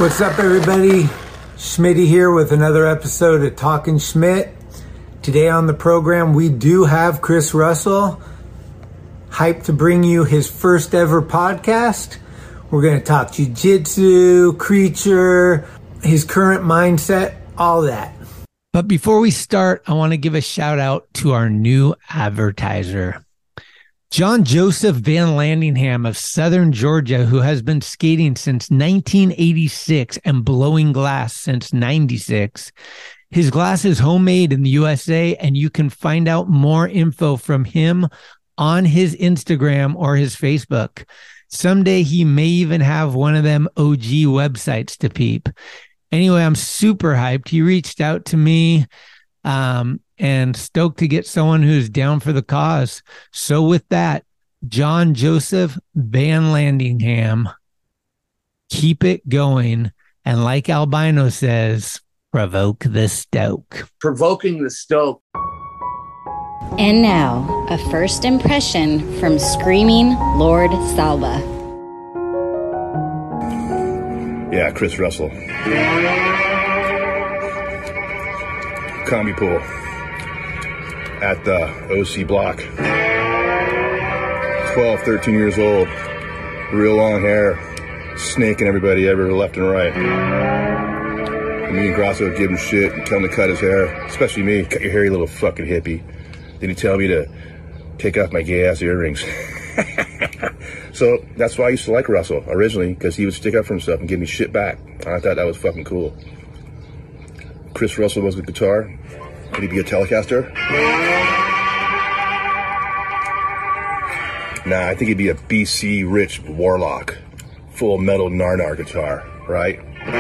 What's up, everybody? Schmitty here with another episode of Talking Schmidt. Today on the program, we do have Chris Russell, hyped to bring you his first ever podcast. We're going to talk jiu-jitsu, creature, his current mindset, all that. But before we start, I want to give a shout out to our new advertiser, John Joseph Van Landingham of Southern Georgia, who has been skating since 1986 and blowing glass since 96. His glass is homemade in the USA, and you can find out more info from him on his Instagram or his Facebook. Someday he may even have one of them OG websites to peep. Anyway, I'm super hyped. He reached out to me and stoked to get someone who's down for the cause. So with that, John Joseph Van Landingham, keep it going. And like Albino says, provoke the stoke. Provoking the stoke. And now, a first impression from Screaming Lord Salva. Yeah, Chris Russell. Combi pool at the OC block. 12, 13 years old, real long hair, snaking everybody ever left and right. And me and Grasso would give him shit and tell him to cut his hair, especially me. Cut your hair, you little fucking hippie. Then he'd tell me to take off my gay ass earrings. So that's why I used to like Russell originally, because he would stick up for himself and give me shit back. I thought that was fucking cool. Chris Russell was the guitar. Could he be a Telecaster? Nah, I think he'd be a BC Rich Warlock. Full metal Narnar guitar, right?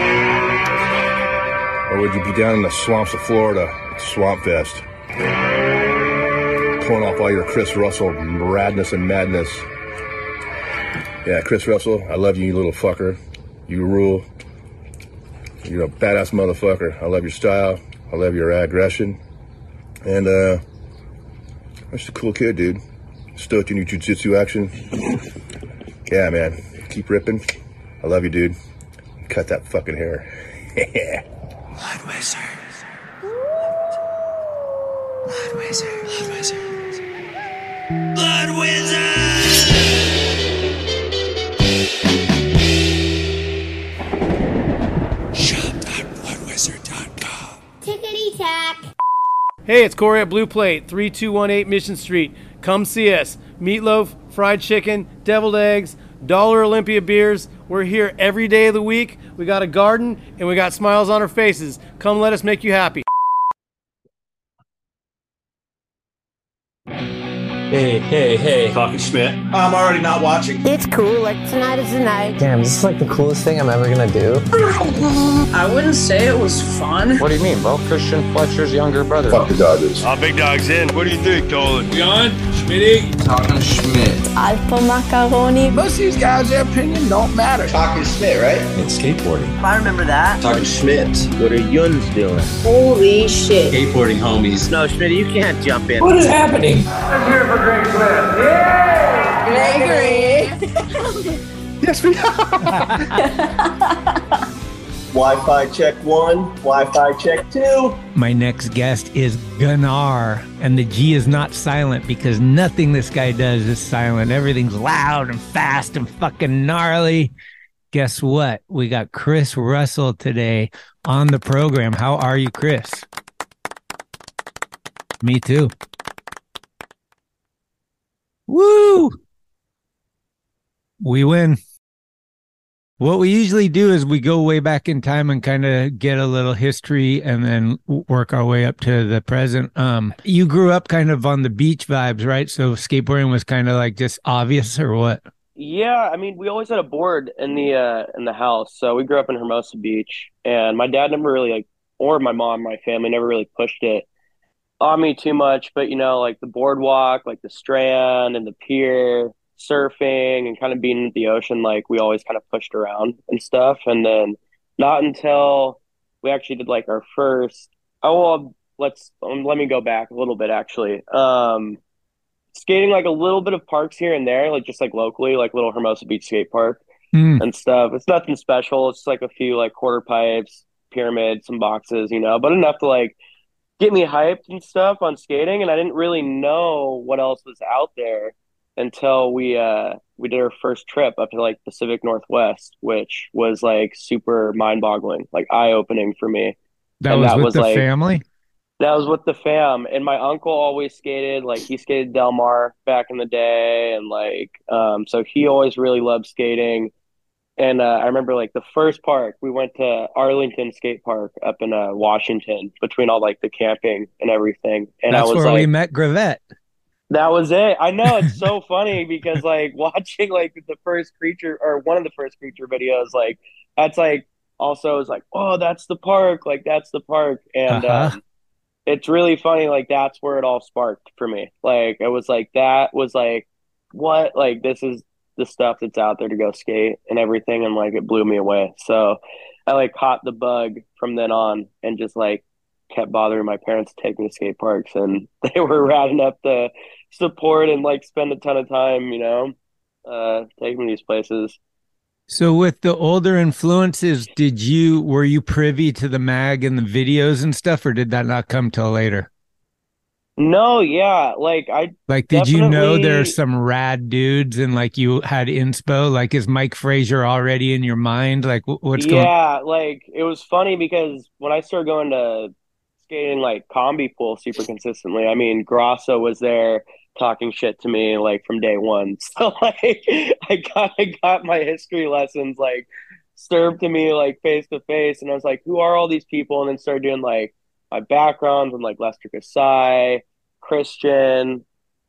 Or would you be down in the swamps of Florida, Swamp Fest, pulling off all your Chris Russell radness and madness? Yeah, Chris Russell, I love you, you little fucker. You rule. You're a badass motherfucker. I love your style. I love your aggression. And, just a cool kid, dude. Stoked in your jiu-jitsu action. Yeah, man. Keep ripping. I love you, dude. Cut that fucking hair. Blood Wizard. Blood Wizard. Blood Wizard. Blood Wizard! Shop.bloodwizard.com. Tickety-tack. Hey, it's Corey at Blue Plate, 3218 Mission Street. Come see us. Meatloaf, fried chicken, deviled eggs, Dollar Olympia beers. We're here every day of the week. We got a garden, and we got smiles on our faces. Come let us make you happy. Hey. Talking Schmidt. I'm already not watching. It's cool, like tonight is the night. Damn, this is like the coolest thing I'm ever gonna do. I wouldn't say it was fun. What do you mean? Well, Christian Fletcher's younger brother. Fuck the Dodgers. Big Dog's in. What do you think, Dolan? We on? Schmitty? Talking Schmidt. Alpha macaroni. Most of these guys, their opinion don't matter. Talking Schmidt, right? It's skateboarding. I remember that. Talking Schmidt. What are Yuns doing? Holy shit. Skateboarding homies. No, Schmidt, you can't jump in. What is happening? I'm here for Greg Cliff. Gregory. Yes, we are. Wi-Fi check 1, Wi-Fi check 2. My next guest is Gunnar, and the G is not silent because nothing this guy does is silent. Everything's loud and fast and fucking gnarly. Guess what? We got Chris Russell today on the program. How are you, Chris? Me too. Woo! We win. What we usually do is we go way back in time and kind of get a little history and then work our way up to the present. You grew up kind of on the beach vibes, right? So skateboarding was kind of like just obvious, or what? Yeah, I mean, we always had a board in the house. So we grew up in Hermosa Beach, and my dad never really or my mom, my family never really pushed it on me too much. But like the boardwalk, like the Strand and the pier, surfing and kind of being in the ocean, like we always kind of pushed around and stuff. And then not until we actually did like our first, let me go back a little bit actually. Skating like a little bit of parks here and there, like just like locally, like little Hermosa Beach skate park. and stuff. It's nothing special. It's like a few like quarter pipes, pyramids, some boxes, but enough to like get me hyped and stuff on skating. And I didn't really know what else was out there until we did our first trip up to like Pacific Northwest, which was like super mind boggling, like eye opening for me. That was with the family? That was with the fam. And my uncle always skated, like he skated Del Mar back in the day. And like, so he always really loved skating. And I remember like the first park, we went to Arlington Skate Park up in Washington between all like the camping and everything. And that's I was where like, we met Gravette. That was it. I know, it's so funny because like watching like the first creature or one of the first creature videos, like that's like also is like, oh, that's the park. Like that's the park. And it's really funny. Like that's where it all sparked for me. Like it was like, that was like, what? Like this is the stuff that's out there to go skate and everything. And like, it blew me away. So I like caught the bug from then on and just like kept bothering my parents to take me to skate parks, and they were rad enough to support and like spend a ton of time, taking me to these places. So with the older influences, were you privy to the mag and the videos and stuff, or did that not come till later? No, yeah. Did you know there's some rad dudes and like you had inspo? Like, is Mike Frazier already in your mind? Like what's going on? Yeah, like it was funny because when I started going to skating like combi pool super consistently, I mean, Grasso was there talking shit to me like from day one. So like I got my history lessons like served to me like face to face, and I was like, who are all these people? And then started doing like my background from like Lester Kasai, Christian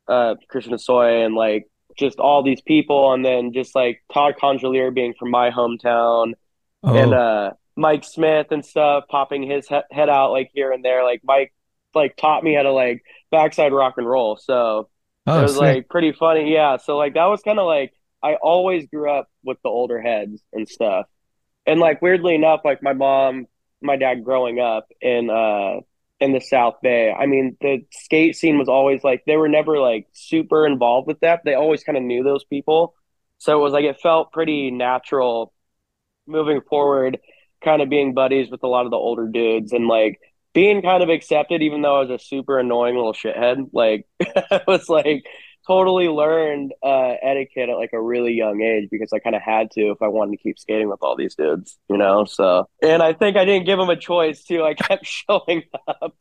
Asoy, and like just all these people, and then just like Todd Conjolier being from my hometown, and Mike Smith and stuff popping his head out like here and there. Like Mike like taught me how to like backside rock and roll, so it was like pretty funny. Yeah, so like that was kind of like I always grew up with the older heads and stuff, and like weirdly enough, like my dad growing up in the South Bay, I mean, the skate scene was always like, they were never like super involved with that. They always kind of knew those people, so it was like it felt pretty natural moving forward, kind of being buddies with a lot of the older dudes and like being kind of accepted, even though I was a super annoying little shithead. Like I was like totally learned etiquette at like a really young age because I kind of had to if I wanted to keep skating with all these dudes, so, and I think I didn't give them a choice too. I kept showing up,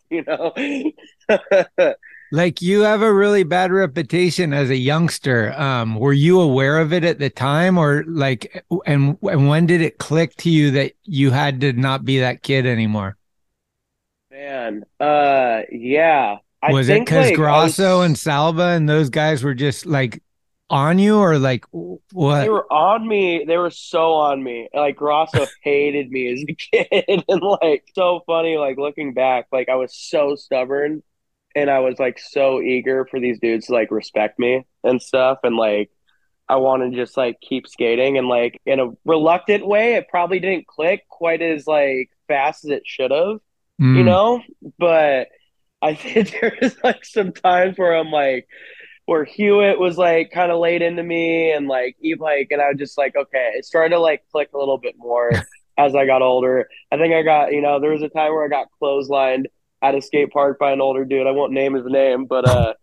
Like you have a really bad reputation as a youngster. Were you aware of it at the time, or like, and when did it click to you that you had to not be that kid anymore? Man, yeah. Was it because like, Grasso and Salva and those guys were just like on you, or like what? They were on me. They were so on me. Like Grasso hated me as a kid, and like so funny. Like looking back, like I was so stubborn, and I was like so eager for these dudes to like respect me and stuff, and like I wanted to just like keep skating, and like in a reluctant way, it probably didn't click quite as like fast as it should have, but I think there was like some times where I'm like, where Hewitt was like kind of laid into me, and like and I was just like, okay, it started to like click a little bit more as I got older. I think I got, there was a time where I got clotheslined at a skate park by an older dude. I won't name his name, but I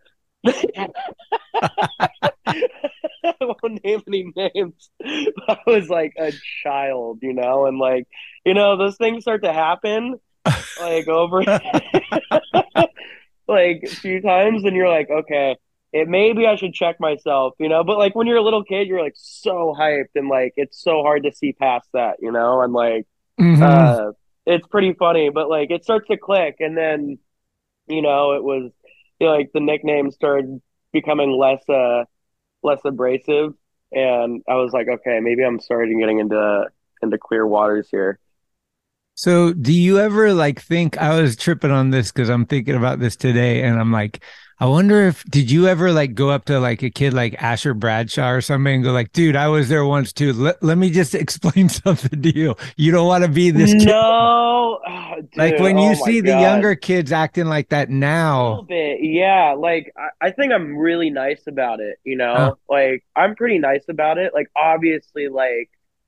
won't name any names. I was like a child, and like, those things start to happen like over like a few times, and you're like, okay, maybe I should check myself, but like when you're a little kid, you're like so hyped, and like it's so hard to see past that, and like it's pretty funny, but like it starts to click, and then it was like the nicknames started becoming less abrasive, and I was like, okay, maybe I'm starting getting into clear waters here. So do you ever like think, I was tripping on this because I'm thinking about this today, and I'm like, I wonder did you ever like go up to like a kid like Asher Bradshaw or something and go like, dude, I was there once too. Let me just explain something to you. You don't want to be this kid. No. Dude, like when you see the younger kids acting like that now. A little bit, yeah. Like I think I'm really nice about it, like I'm pretty nice about it. Like obviously like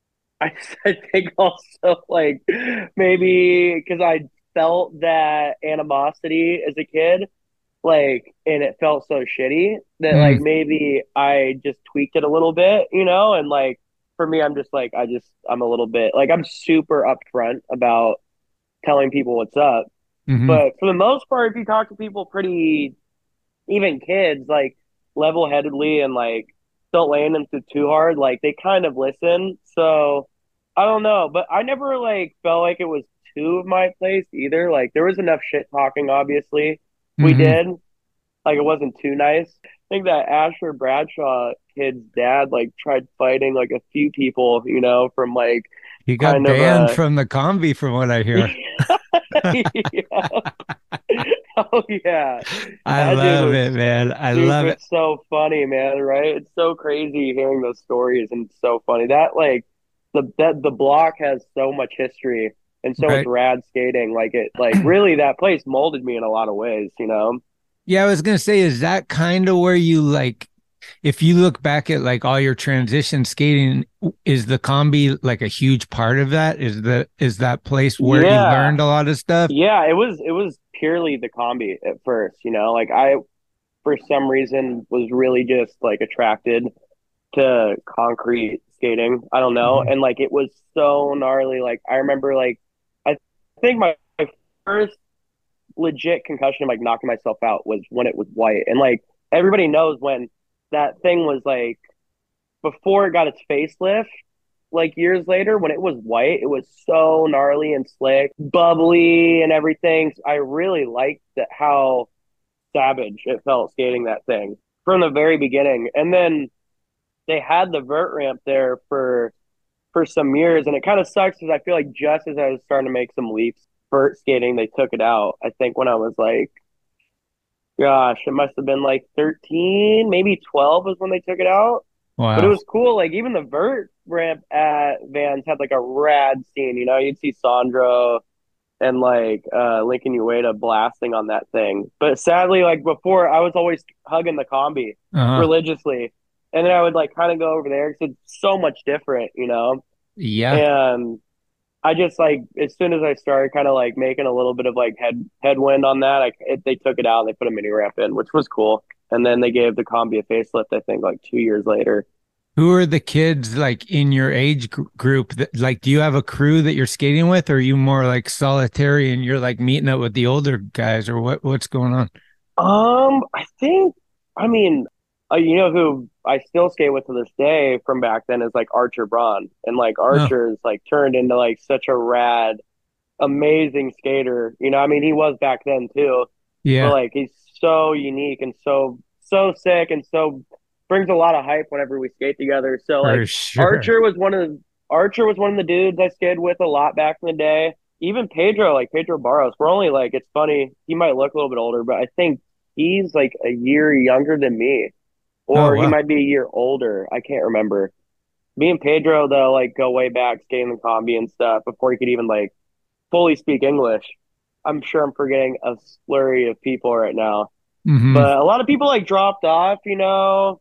I think also like maybe because I felt that animosity as a kid, like, and it felt so shitty that like Mm. maybe I just tweaked it a little bit, you know, and like for me, I'm just like I'm a little bit like I'm super upfront about telling people what's up. Hmm. But for the most part, if you talk to people pretty, even kids, like level headedly and like don't land them too hard, like they kind of listen. So I don't know, but I never like felt like it was too of my place either. Like there was enough shit talking, obviously. We Hmm. did. Like it wasn't too nice. I think that Asher Bradshaw kid's dad like tried fighting like a few people, you know, from like He got kind of banned from the combi, from what I hear. yeah. Oh yeah. I That dude love was it, man. I love super, it. it's so funny, man, right? It's so crazy hearing those stories and it's so funny. That like the block has so much history and so much Right. rad skating. Like it like really that place molded me in a lot of ways, you know? Yeah, I was gonna say, is that kind of where you like, if you look back at like all your transition skating, is the combi like a huge part of that? Is that place where you Yeah. learned a lot of stuff? Yeah, it was purely the combi at first, you know, like I for some reason was really just like attracted to concrete skating. I don't know. Mhm. And like it was so gnarly. Like I remember like I think my first legit concussion, like knocking myself out, was when it was white. And like everybody knows when that thing was like before it got its facelift, like years later when it was white, it was so gnarly and slick, bubbly and everything. I really liked that how savage it felt skating that thing from the very beginning. And then they had the vert ramp there for some years, and it kind of sucks because I feel like just as I was starting to make some leaps vert skating, they took it out. I think when I was like, gosh, it must have been like 13, maybe 12 was when they took it out. But it Wow. was cool. Like even the vert ramp at Vans had like a rad scene. You know, you'd see Sandro and like Lincoln Ueda blasting on that thing. But sadly, like before, I was always hugging the combi Uh-huh. religiously, and then I would like kind of go over there because it's so much different, you know. Yeah. And I just like as soon as I started kind of like making a little bit of like headwind on that, they took it out and they put a mini ramp in, which was cool. And then they gave the combi a facelift, I think, like 2 years later. Who are the kids like in your age group that like, do you have a crew that you're skating with, or are you more like solitary and you're like meeting up with the older guys, or what's going on? I think, I mean, you know who I still skate with to this day from back then is like Archer Braun, and like Oh, Archer's like turned into like such a rad, amazing skater. You know, I mean, he was back then too, but yeah, like he's so unique and so sick and so brings a lot of hype whenever we skate together. So like for sure. Archer was one of the dudes I skated with a lot back in the day. Even Pedro, like Pedro Barros, we're only like it's funny. He might look a little bit older, but I think he's like a year younger than me, Oh, or he wow. might be a year older. I can't remember. Me and Pedro though, like go way back skating the combi and stuff before he could even like fully speak English. I'm sure I'm forgetting a slurry of people right now, Hmm. but a lot of people like dropped off. You know,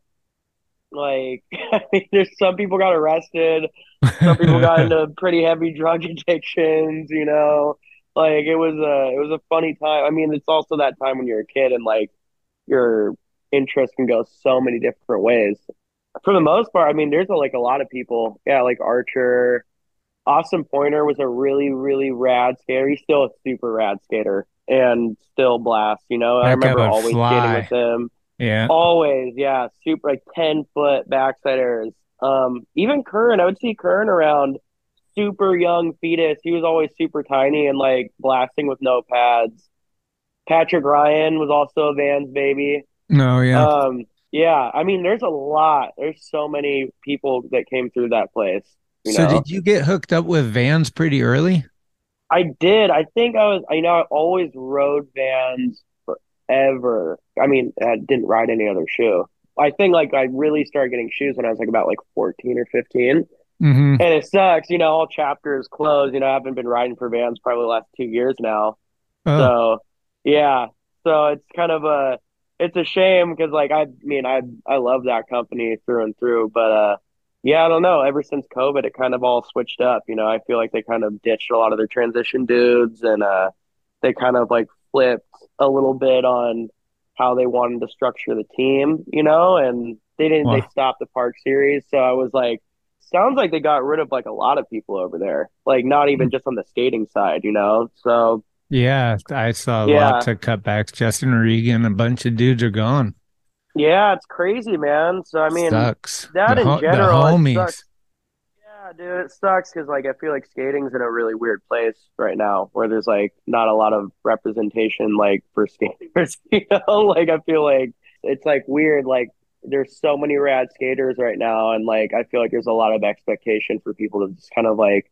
like I mean, there's some people got arrested, some people got into pretty heavy drug addictions. You know, like it was a funny time. I mean, it's also that time when you're a kid and like your interest can go so many different ways. For the most part, I mean, there's like a lot of people. Yeah, like Archer. Austin Pointer was a really, really rad skater. He's still a super rad skater and still blast. You know, I That guy remember would always skating with fly. him. Yeah. Always, yeah, super like 10-foot backside airs. Even Kern, I would see Kern around super young fetus. He was always super tiny and like blasting with no pads. Patrick Ryan was also a Vans baby. No, yeah. Yeah, I mean, there's a lot. There's so many people that came through that place, you So know. did you get hooked up with Vans pretty early? I did. I think I always rode Vans forever. I mean, I didn't ride any other shoe. I think like I really started getting shoes when I was like about like 14 or 15. Hmm. And it sucks, you know, all chapters closed. You know, I haven't been riding for Vans probably the last 2 years now. Oh, So, yeah. So it's kind of it's a shame because like I mean I love that company through and through, but Yeah, I don't know. Ever since COVID, it kind of all switched up. You know, I feel like they kind of ditched a lot of their transition dudes and they kind of like flipped a little bit on how they wanted to structure the team, you know, and they Wow. stopped the park series. So I was like, sounds like they got rid of like a lot of people over there, like not even just on the skating side, you know? So Yeah, I saw yeah, lots of cutbacks. Justin Regan, a bunch of dudes are gone. yeah, it's crazy, man. So I mean, Sucks. that in The general, it sucks. homies. Yeah, dude, it sucks because like I feel like skating's in a really weird place right now where there's like not a lot of representation like for skaters, you know? Like I feel like it's like weird, like there's so many rad skaters right now and like I feel like there's a lot of expectation for people to just kind of like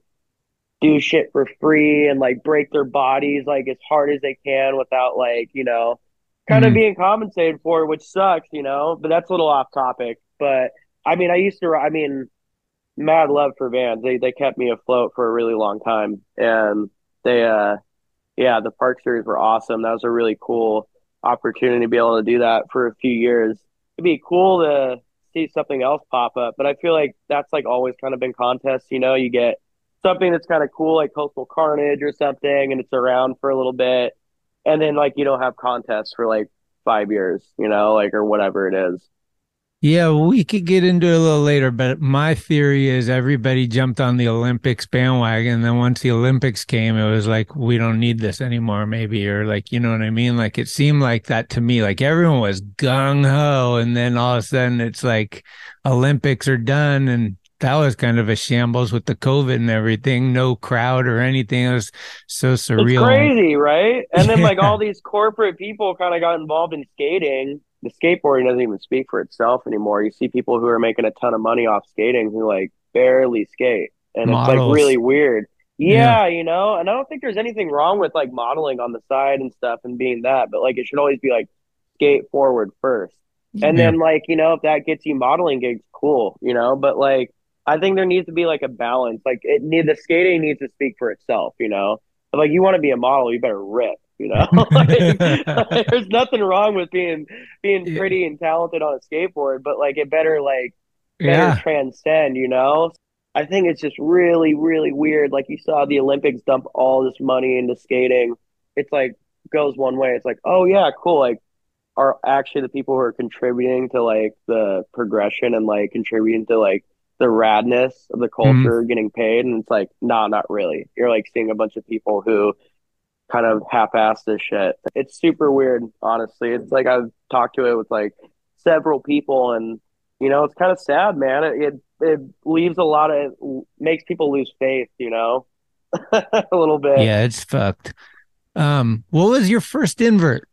do shit for free and like break their bodies like as hard as they can without like, you know, kind of Mm. being compensated for, which sucks, you know, but that's a little off topic. But I mean, I mean, mad love for Vans. They kept me afloat for a really long time, and they yeah, the Park Series were awesome. That was a really cool opportunity to be able to do that for a few years. It'd be cool to see something else pop up, but I feel like that's like always kind of been contests. You know, you get something that's kind of cool like Coastal Carnage or something, and it's around for a little bit, and then like you don't have contests for like 5 years, you know, like or whatever it is. Yeah, we could get into it a little later, but my theory is everybody jumped on the Olympics bandwagon. And then once the Olympics came, it was like, we don't need this anymore, maybe. Or like, you know what I mean? Like it seemed like that to me, like everyone was gung ho. And then all of a sudden it's like Olympics are done. And that was kind of a shambles with the COVID and everything. No crowd or anything. It was so It's surreal. crazy, right? And then like Yeah. all these corporate people kind of got involved in skating. The skateboarding doesn't even speak for itself anymore. You see people who are making a ton of money off skating who like barely skate, and it's like Models. really weird. Yeah. Yeah, you know, and I don't think there's anything wrong with like modeling on the side and stuff and being that, but like it should always be like skate forward first. And Yeah. then like, you know, if that gets you modeling gigs, cool, you know, but like I think there needs to be like a balance. Like the skating needs to speak for itself, you know. But like you want to be a model, you better rip, you know. Like, there's nothing wrong with being Yeah. pretty and talented on a skateboard, but like it better Yeah. transcend, you know. I think it's just really, really weird. Like you saw the Olympics dump all this money into skating. It's like goes one way. It's like, oh yeah, cool. Like are actually the people who are contributing to like the progression and like contributing to like the radness of the Mhm. culture getting paid. And it's like, nah, not really. You're like seeing a bunch of people who kind of half-ass this shit. It's super weird, honestly. It's like I've talked to it with like several people, and you know, it's kind of sad, man. It leaves a lot of makes people lose faith, you know, a little bit. Yeah, it's fucked. What was your first invert?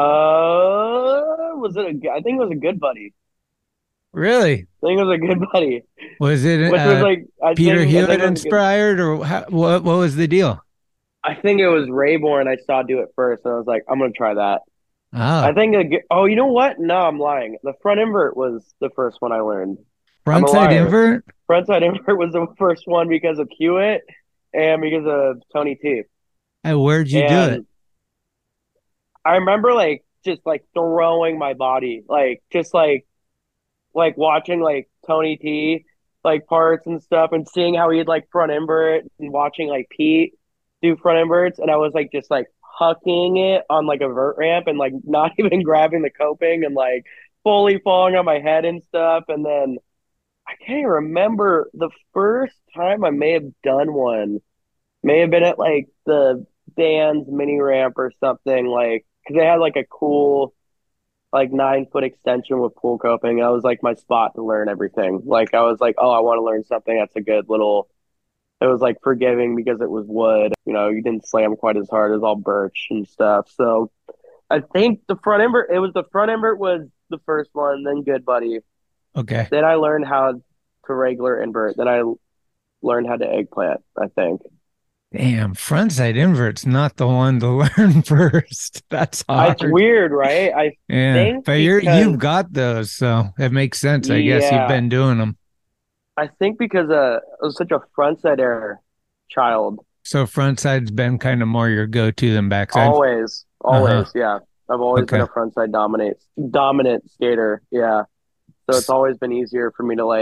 Was it I think it was a Good Buddy. Really? I think it was a Good Buddy, Was it which was like Peter I think Hewitt it was a good. inspired, or what was the deal? I think it was Rayborn. I saw do it first, and I was like, I'm gonna try that. I Ah, think oh, you know what? No, I'm lying. The front invert was the first one I learned. I'm a frontside liar. invert? Frontside invert was the first one because of Hewitt and because of Tony T. Where'd you do it? And I remember like just like throwing my body, like just like watching like Tony T like parts and stuff and seeing how he'd like front invert and watching like Pete do front inverts and I was like just like hucking it on like a vert ramp and like not even grabbing the coping and like fully falling on my head and stuff and then I can't even remember the first time I may have done one. May have been at like the Dan's mini ramp or something like because they had like a cool like 9 foot extension with pool coping. That was like my spot to learn everything. Like I was like, oh, I want to learn something that's a good little. It was like forgiving because it was wood. You know, you didn't slam quite as hard as all birch and stuff. So I think the front invert. It was the front invert was the first one. Then Good Buddy. Okay. Then I learned how to regular invert. Then I learned how to eggplant. I think. Damn, frontside invert's not the one to learn first. That's It's hard. weird, right? I Yeah, think but you've because got those, so it makes sense. I guess you've yeah, been doing them. I think because I was such a frontside air child. So frontside's been kind of more your go-to than backside. Always, Uh-huh. always, yeah. I've always been Okay. a frontside dominant skater, yeah. So it's always been easier for me to like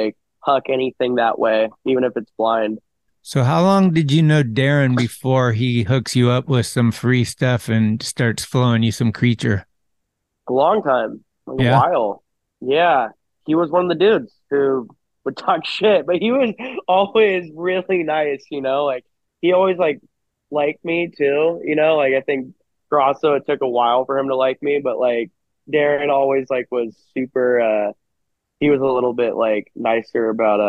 huck anything that way, even if it's blind. So how long did you know Darren before he hooks you up with some free stuff and starts flowing you some creature? A long time, like Yeah. a while. Yeah, he was one of the dudes who would talk shit, but he was always really nice, you know, like he always like liked me too, you know, like I think Grosso, it took a while for him to like me, but like Darren always like was super, he was a little bit like nicer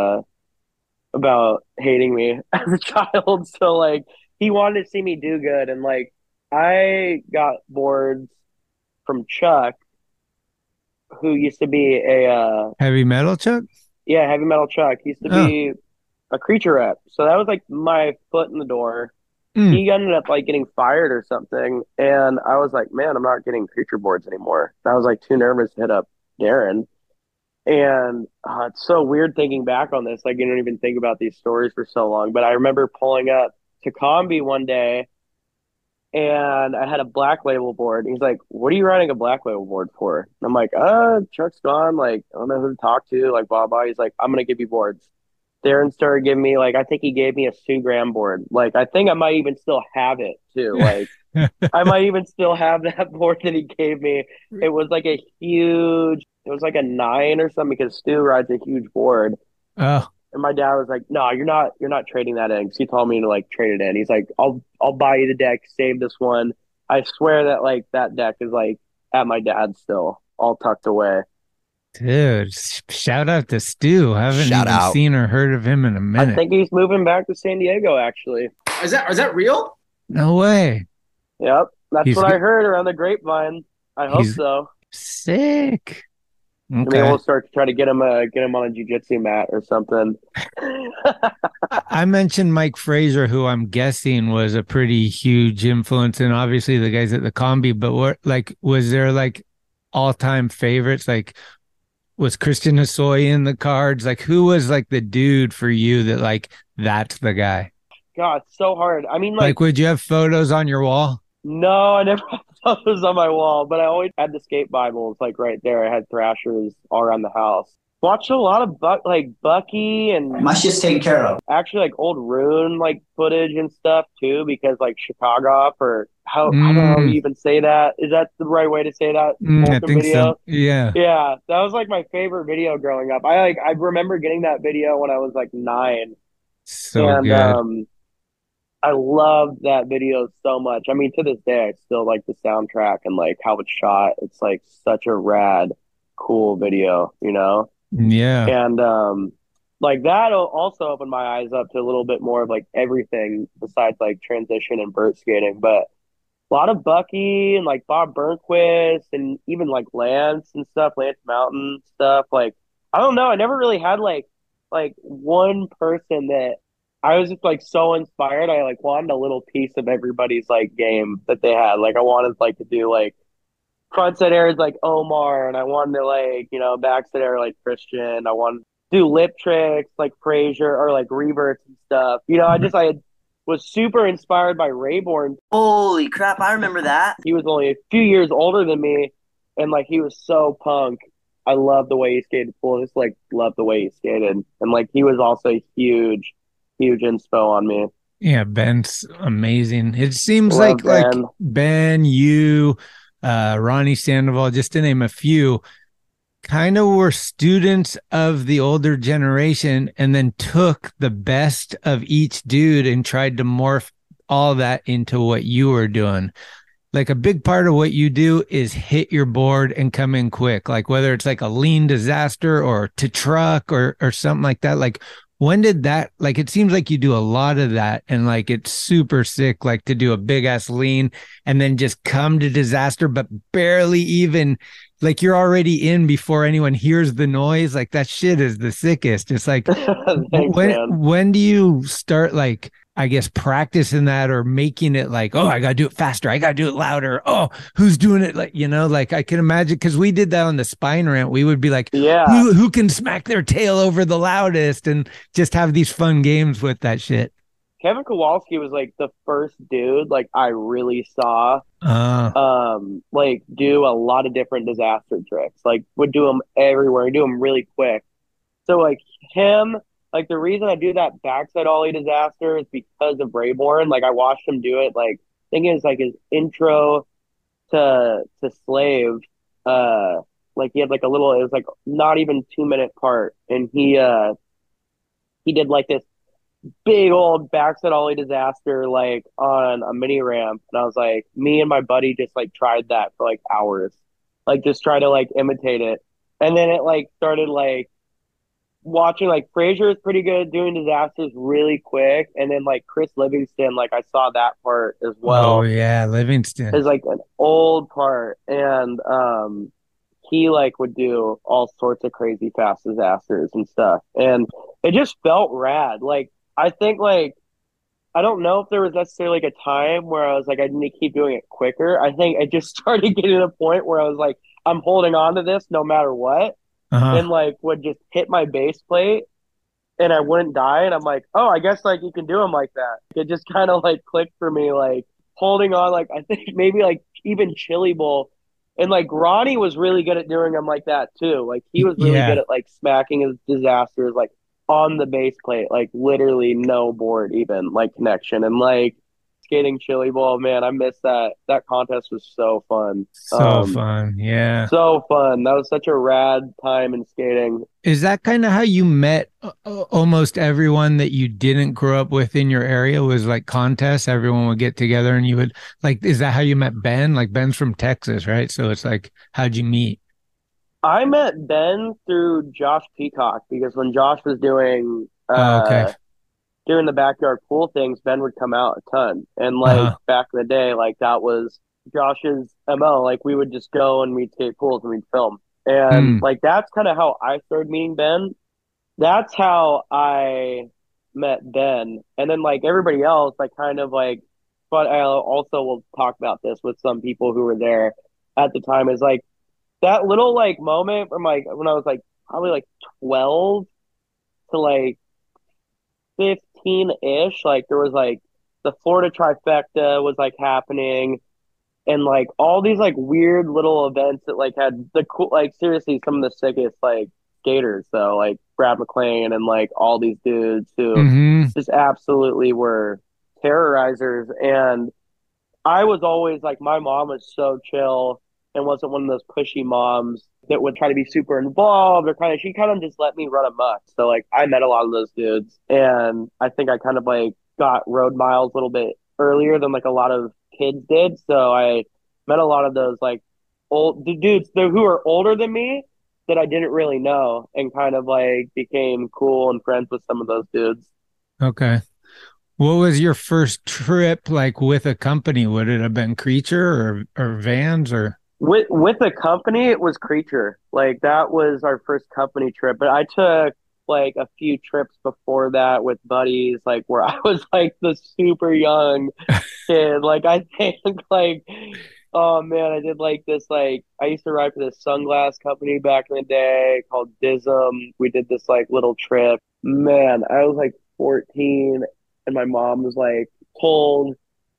about hating me as a child. So like he wanted to see me do good, and like I got boards from Chuck, who used to be a Heavy metal, Chuck? yeah, heavy metal Chuck. He used to be a creature rep. So that was like my foot in the door. He ended up like getting fired or something, and I was like, man, I'm not getting creature boards anymore. I was like too nervous to hit up Darren. And it's so weird thinking back on this. Like, you don't even think about these stories for so long. But I remember pulling up to Combi one day, and I had a Black Label board. He's like, what are you writing a Black Label board for? And I'm like, Chuck's gone. Like, I don't know who to talk to. Like, blah, blah. He's like, I'm going to give you boards. Darren started giving me, like, I think he gave me a Sue Graham board. Like, I think I might even still have it, too. Like, I might even still have that board that he gave me. It was like a huge, it was like a 9 or something, because Stu rides a huge board. Oh. And my dad was like, no, you're not trading that in. 'Cause he told me to like trade it in. He's like, I'll buy you the deck, save this one. I swear that like that deck is like at my dad's still, all tucked away. Dude, shout out to Stu. I haven't Shout even out. seen or heard of him in a minute. I think he's moving back to San Diego, actually. Is that real? No way. Yep. That's He's what I good. heard around the grapevine. I hope He's- so. Sick. Maybe Okay. we'll start to try to get him on a jiu-jitsu mat or something. I mentioned Mike Fraser, who I'm guessing was a pretty huge influence, and obviously the guys at the Combi, but what, like, was there like all-time favorites? Like, was Christian Hosoi in the cards? Like, who was like the dude for you that like, that's the guy? God, it's so hard. I mean, Like, would you have photos on your wall? no, I never had those on my wall, but I always had the skate Bibles like right there. I had Thrashers all around the house. Watched a lot of Bucky and My shit's taken care of. actually like old Rune like footage and stuff too, because like Chicago, or how I don't know how you even say that. Is that the right way to say that? I Wholesome think video? so. Yeah. Yeah, that was like my favorite video growing up. I remember getting that video when I was like 9. So And good. I loved that video so much. I mean, to this day, I still like the soundtrack and like how it's shot. It's like such a rad, cool video, you know? Yeah. And like that also opened my eyes up to a little bit more of like everything besides like transition and vert skating. But a lot of Bucky and like Bob Burnquist and even like Lance and stuff, Lance Mountain stuff. Like, I don't know. I never really had like one person that I was just like so inspired. I like wanted a little piece of everybody's like game that they had. Like I wanted like to do like frontside airs like Omar, and I wanted to like, you know, backside air like Christian. I wanted to do lip tricks like Frazier or like reverts and stuff. You know, I was super inspired by Rayborn. Holy crap, I remember that. He was only a few years older than me, and like he was so punk. I loved the way he skated pool. Just like loved the way he skated. And like he was also a huge inspo on me. Yeah, Ben's amazing. It seems Love like Ben. Ben, you, Ronnie Sandoval, just to name a few, kind of were students of the older generation and then took the best of each dude and tried to morph all that into what you were doing. Like a big part of what you do is hit your board and come in quick. Like whether it's like a lean disaster or to truck or something like that. Like when did that, like, it seems like you do a lot of that and like it's super sick, like to do a big ass lean and then just come to disaster, but barely even, like you're already in before anyone hears the noise. Like that shit is the sickest. It's like, Thanks, man. when do you start, like, I guess practicing that or making it like, oh, I got to do it faster. I got to do it louder. Oh, who's doing it? Like, you know, like I can imagine, because we did that on the spine rant. We would be like, yeah, who can smack their tail over the loudest and just have these fun games with that shit. Kevin Kowalski was like the first dude like I really saw like do a lot of different disaster tricks. Like would do them everywhere. He'd do them really quick. So like him, like the reason I do that backside ollie disaster is because of Rayborn. Like I watched him do it. Like thing is like his intro to Slave, like he had like a little, it was like not even 2 minute part, and he did like this big old backside ollie disaster like on a mini ramp, and I was like, me and my buddy just like tried that for like hours, like just try to like imitate it, and then it like started like watching like Frazier is pretty good doing disasters really quick, and then like Chris Livingston, like I saw that part as Oh well. yeah, Livingston. Is like an old part, and he like would do all sorts of crazy fast disasters and stuff, and it just felt rad. Like I think like I don't know if there was necessarily like a time where I was like I need to keep doing it quicker. I think it just started getting to a point where I was like I'm holding on to this no matter what, and like would just hit my base plate and I wouldn't die, and I'm like, oh, I guess like you can do them like that. It just kind of like clicked for me, like holding on. Like I think maybe like even Chili Bowl, and like Ronnie was really good at doing them like that too. Like he was really good at like smacking his disasters like on the base plate, like literally no board even like connection, and like skating Chili Bowl. Man, I miss that. That contest was so fun. So fun. Yeah. So fun. That was such a rad time in skating. Is that kind of how you met almost everyone that you didn't grow up with in your area? Was like contests, everyone would get together and you would like, is that how you met Ben? Like Ben's from Texas, right? So it's like, how'd you meet? I met Ben through Josh Peacock because when Josh was doing doing the backyard pool things, Ben would come out a ton. And like back in the day, like that was Josh's MO. Like we would just go and we'd skate pools and we'd film. And like that's kind of how I started meeting Ben. That's how I met Ben. And then like everybody else, like kind of like, but I also will talk about this with some people who were there at the time, is like that little like moment from like when I was like probably like 12 to like 15-ish, like there was like the Florida trifecta was like happening, and like all these like weird little events that like had the cool, like seriously some of the sickest like skaters, so like Brad McLean and like all these dudes who just absolutely were terrorizers. And I was always like, my mom was so chill and wasn't one of those pushy moms that would try to be super involved, or she kind of just let me run amok. So like I met a lot of those dudes, and I think I kind of like got road miles a little bit earlier than like a lot of kids did. So I met a lot of those like old dudes who are older than me that I didn't really know, and kind of like became cool and friends with some of those dudes. Okay. What was your first trip like with a company? Would it have been Creature or Vans or? With a company, it was Creature. Like that was our first company trip. But I took like a few trips before that with buddies, like where I was like the super young kid. Like I think like, oh man, I did like this, like I used to ride for this sunglass company back in the day called Dism. We did this like little trip. Man, I was like 14 and my mom was like told,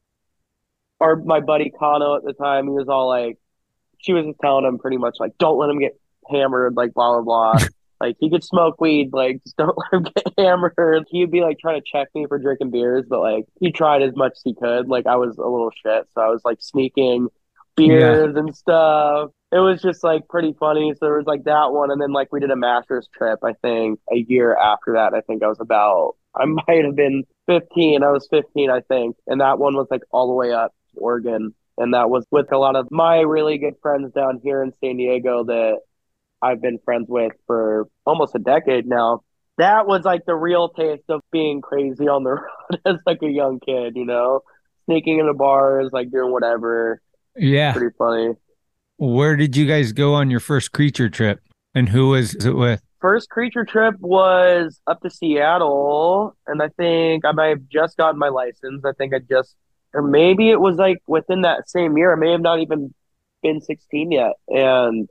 or my buddy Kano at the time, he was all like, she was just telling him pretty much like, don't let him get hammered, like blah, blah, blah. Like he could smoke weed, like just don't let him get hammered. He'd be like trying to check me for drinking beers, but like he tried as much as he could. Like I was a little shit, so I was like sneaking beers and stuff. It was just like pretty funny. So there was like that one, and then like we did a Masters trip, I think a year after that. I think I might have been 15. I was 15, I think. And that one was like all the way up to Oregon. And that was with a lot of my really good friends down here in San Diego that I've been friends with for almost a decade now. That was like the real taste of being crazy on the road as like a young kid, you know, sneaking into bars, like doing whatever. Yeah. Pretty funny. Where did you guys go on your first Creature trip, and who was it with? First Creature trip was up to Seattle, and I think I might have just gotten my license. I think or maybe it was like within that same year. I may have not even been 16 yet. And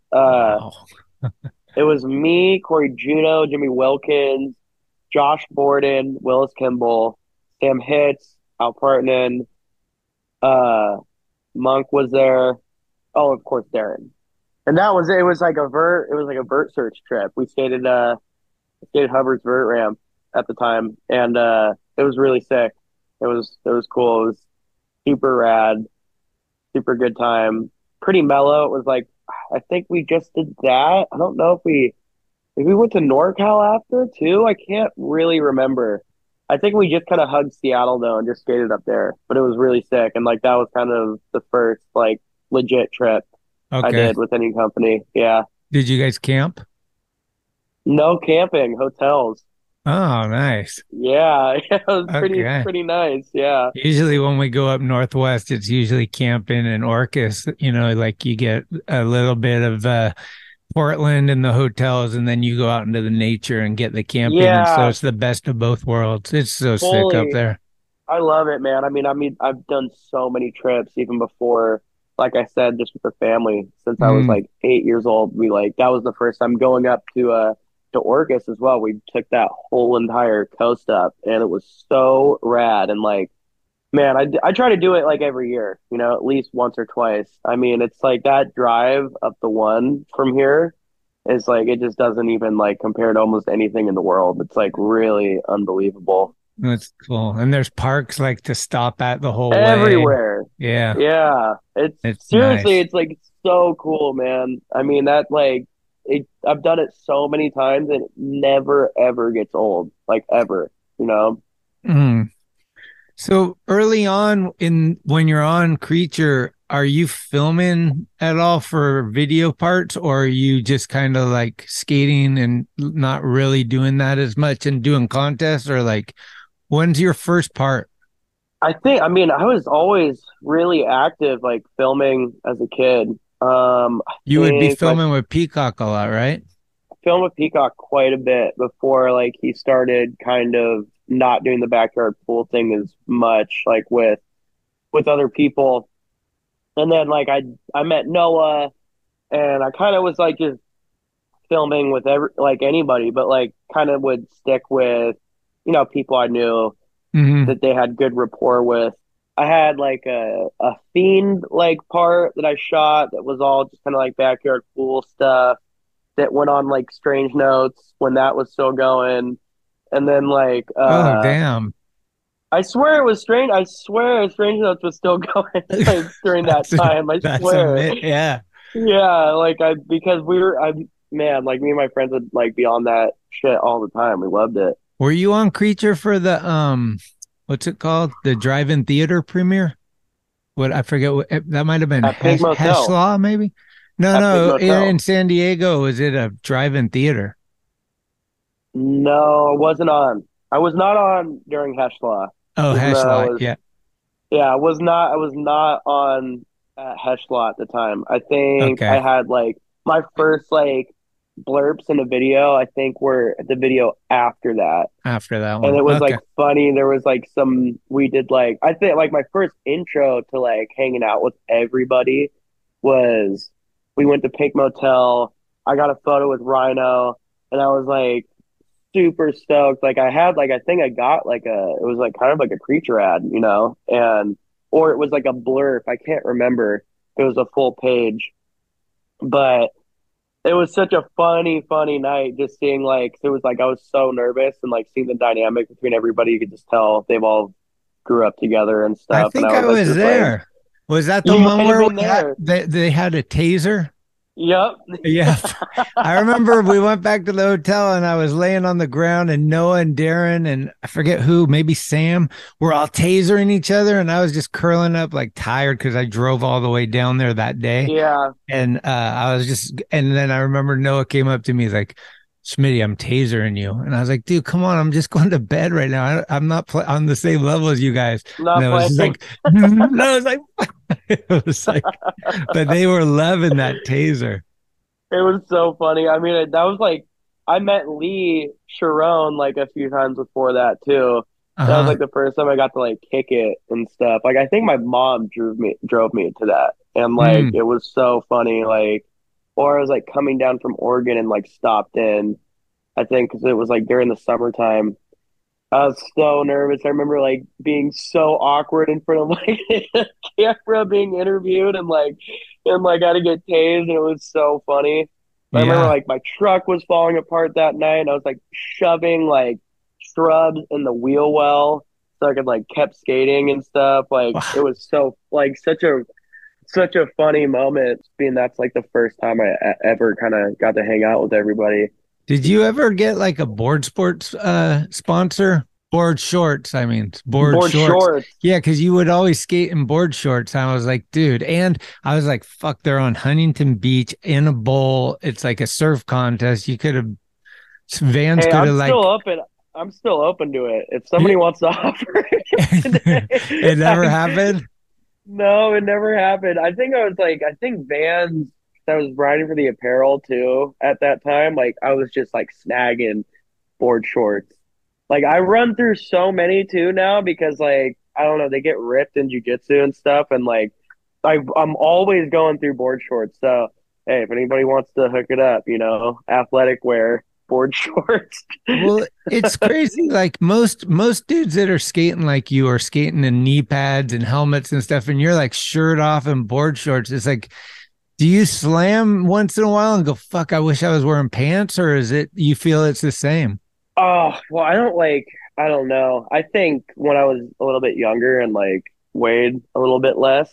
it was me, Corey Juno, Jimmy Wilkins, Josh Borden, Willis Kimball, Sam Hitz, Al Partinen, Monk was there. Oh, of course, Darren. And it was like a vert search trip. We stayed at skated Hubbard's vert ramp at the time, and it was really sick. It was cool. It was super rad, super good time. Pretty mellow. It was like I think we just did that. I don't know if maybe we went to NorCal after too. I can't really remember. I think we just kind of hugged Seattle though and just skated up there. But it was really sick, and like that was kind of the first like legit trip I did with any company. Yeah. Did you guys camp? No camping, hotels. Oh, nice. Yeah, it was pretty nice. Yeah. Usually when we go up northwest, it's usually camping in Orcas. You know, like you get a little bit of Portland and the hotels, and then you go out into the nature and get the camping. Yeah. And so it's the best of both worlds. It's so sick up there. I love it, man. I mean, I've done so many trips even before, like I said, just with the family since I was like 8 years old. That was the first time going up to Orcas as well. We took that whole entire coast up, and it was so rad. And like, man, I try to do it like every year, you know, at least once or twice. I mean, it's like that drive up the one from here is like, it just doesn't even like compare to almost anything in the world. It's like really unbelievable. That's cool. And there's parks like to stop at the whole everywhere. Way. Yeah. Yeah. It's seriously, nice. It's like so cool, man. I mean, that like, I've done it so many times and it never ever gets old, like ever, you know? Mm. So early on when you're on Creature, are you filming at all for video parts, or are you just kind of like skating and not really doing that as much and doing contests, or like when's your first part? I was always really active, like filming as a kid. You would be filming with Peacock a lot, right? I filmed with Peacock quite a bit before like he started kind of not doing the backyard pool thing as much, like with other people. And then like I met Noah, and I kind of was like just filming with anybody, but like kind of would stick with, you know, people I knew that they had good rapport with. I had like a Fiend like part that I shot that was all just kind of like backyard pool stuff that went on like Strange Notes when that was still going. And then like oh damn. I swear it was Strange. I swear Strange Notes was still going like during that time. I swear. Yeah. Yeah, like because man, like me and my friends would like be on that shit all the time. We loved it. Were you on Creature for the what's it called? The drive-in theater premiere? What I forget what that might have been Heshlaw, maybe? No, in San Diego, was it a drive-in theater? No, I wasn't on. I was not on during Heshlaw. Oh, Heshlaw, yeah. Yeah, I was not on Heshlaw at the time. I think I had like my first like blurbs in a video, I think were the video after that. After that one. And it was like funny. There was like we did like, I think like my first intro to like hanging out with everybody was we went to Pink Motel. I got a photo with Rhino, and I was like super stoked. Like I had like, I think I got like it was like kind of like a Creature ad, you know, or it was like a blurb. I can't remember. It was a full page, but it was such a funny night just seeing like, it was like, I was so nervous, and like seeing the dynamic between everybody, you could just tell they've all grew up together and stuff. I think I was there. Was that the one where they had a taser? Yep. Yeah. I remember we went back to the hotel, and I was laying on the ground, and Noah and Darren and I forget who, maybe Sam, were all tasering each other, and I was just curling up like tired because I drove all the way down there that day. Yeah. And and then I remember Noah came up to me like, Smitty, I'm tasering you. And I was like, dude, come on. I'm just going to bed right now. I'm not on the same level as you guys. Not and I was like, no, I was like, it was like, but they were loving that taser. It was so funny. I mean, that was like, I met Lee Sharon like a few times before that too. That was like the first time I got to like kick it and stuff. Like, I think my mom drove me to that. And like, it was so funny. Like, or I was like coming down from Oregon and like stopped in, I think, because it was like during the summertime. I was so nervous. I remember like being so awkward in front of like a camera being interviewed, and like I had to get tased, and it was so funny. I remember Yeah. like my truck was falling apart that night, and I was like shoving like shrubs in the wheel well so I could like kept skating and stuff. Like it was so like such a funny moment, being that's like the first time I ever kind of got to hang out with everybody. Did you ever get like a board sports sponsor? Board shorts, I mean, board shorts. Yeah, because you would always skate in board shorts. I was like, dude, and I was like, fuck, they're on Huntington Beach in a bowl. It's like a surf contest. You could have, Vans Hey, could have like. I'm still open to it. If somebody wants to offer it, It never happened. No, it never happened. I think Vans. I was riding for the apparel too at that time. Like I was just like snagging board shorts. Like I run through so many too now because like I don't know, they get ripped in jujitsu and stuff, and like I'm always going through board shorts. So hey, if anybody wants to hook it up, athletic wear board shorts. Well, it's crazy. Like most dudes that are skating like you are skating in knee pads and helmets and stuff, and you're like shirt off and board shorts. It's like, do you slam once in a while and go, fuck, I wish I was wearing pants, or is it you feel it's the same? Oh, well, I don't know. I think when I was a little bit younger and like weighed a little bit less,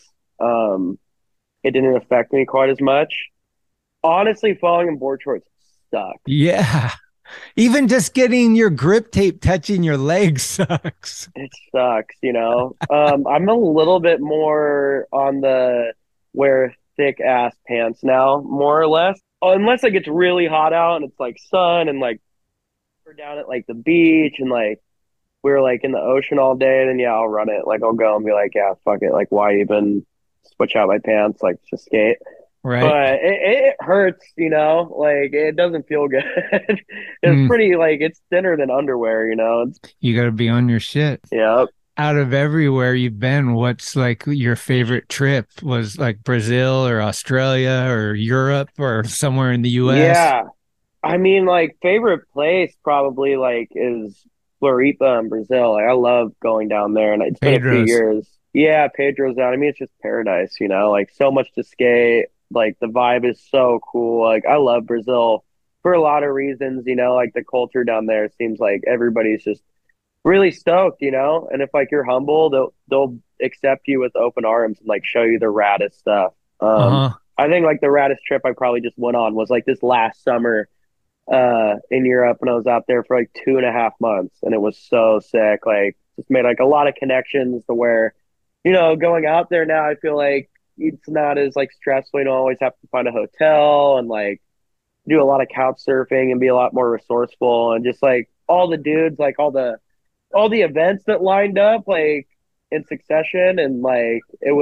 it didn't affect me quite as much. Honestly, falling in board shorts suck. Yeah. Even just getting your grip tape touching your legs sucks. It sucks, I'm a little bit more on the wear thick ass pants now, more or less. Unless it gets really hot out and it's like sun and like we're down at like the beach and like we're like in the ocean all day, then yeah, I'll run it. Like I'll go and be like, yeah, fuck it. Like why even switch out my pants? Like just skate. Right. But it hurts, like it doesn't feel good. It's pretty like it's thinner than underwear, You got to be on your shit. Yep. Out of everywhere you've been, what's like your favorite trip? Was like Brazil or Australia or Europe or somewhere in the US? Yeah. I mean, like favorite place probably like is Floripa in Brazil. Like I love going down there, and it's been a few years. Yeah, Pedro's out. I mean, it's just paradise, like so much to skate. Like the vibe is so cool. Like I love Brazil for a lot of reasons, like the culture down there seems like everybody's just really stoked, and if like you're humble, they'll accept you with open arms and like show you the raddest stuff. I think like the raddest trip I probably just went on was like this last summer in Europe, and I was out there for like 2.5 months, and it was so sick. Like just made like a lot of connections to where, going out there now, I feel like it's not as like stressful. You don't always have to find a hotel and like do a lot of couch surfing and be a lot more resourceful, and just like all the dudes, like all the events that lined up like in succession, and like it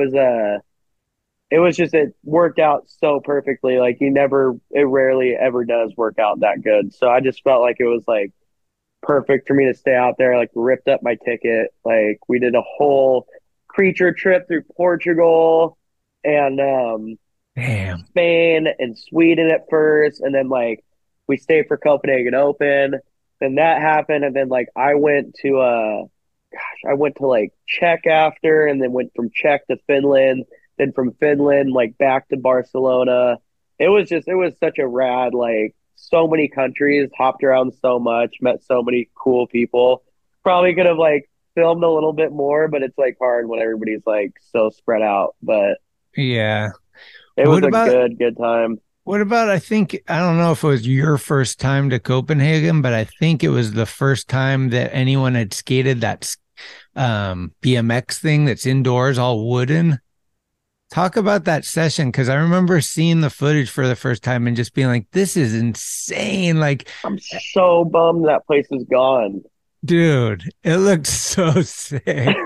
worked out so perfectly. Like it rarely ever does work out that good. So I just felt like it was like perfect for me to stay out there. Like ripped up my ticket. Like we did a whole creature trip through Portugal and Spain and Sweden at first, and then like we stayed for Copenhagen Open. Then that happened, and then like I went to like Czech after, and then went from Czech to Finland. Then from Finland, like back to Barcelona. It was such a rad, like so many countries, hopped around so much, met so many cool people. Probably could have like filmed a little bit more, but it's like hard when everybody's like so spread out. But yeah, it was a good time. What about, I don't know if it was your first time to Copenhagen, but I think it was the first time that anyone had skated that BMX thing that's indoors, all wooden. Talk about that session, because I remember seeing the footage for the first time and just being like, this is insane. Like, I'm so bummed that place is gone. Dude, it looked so sick.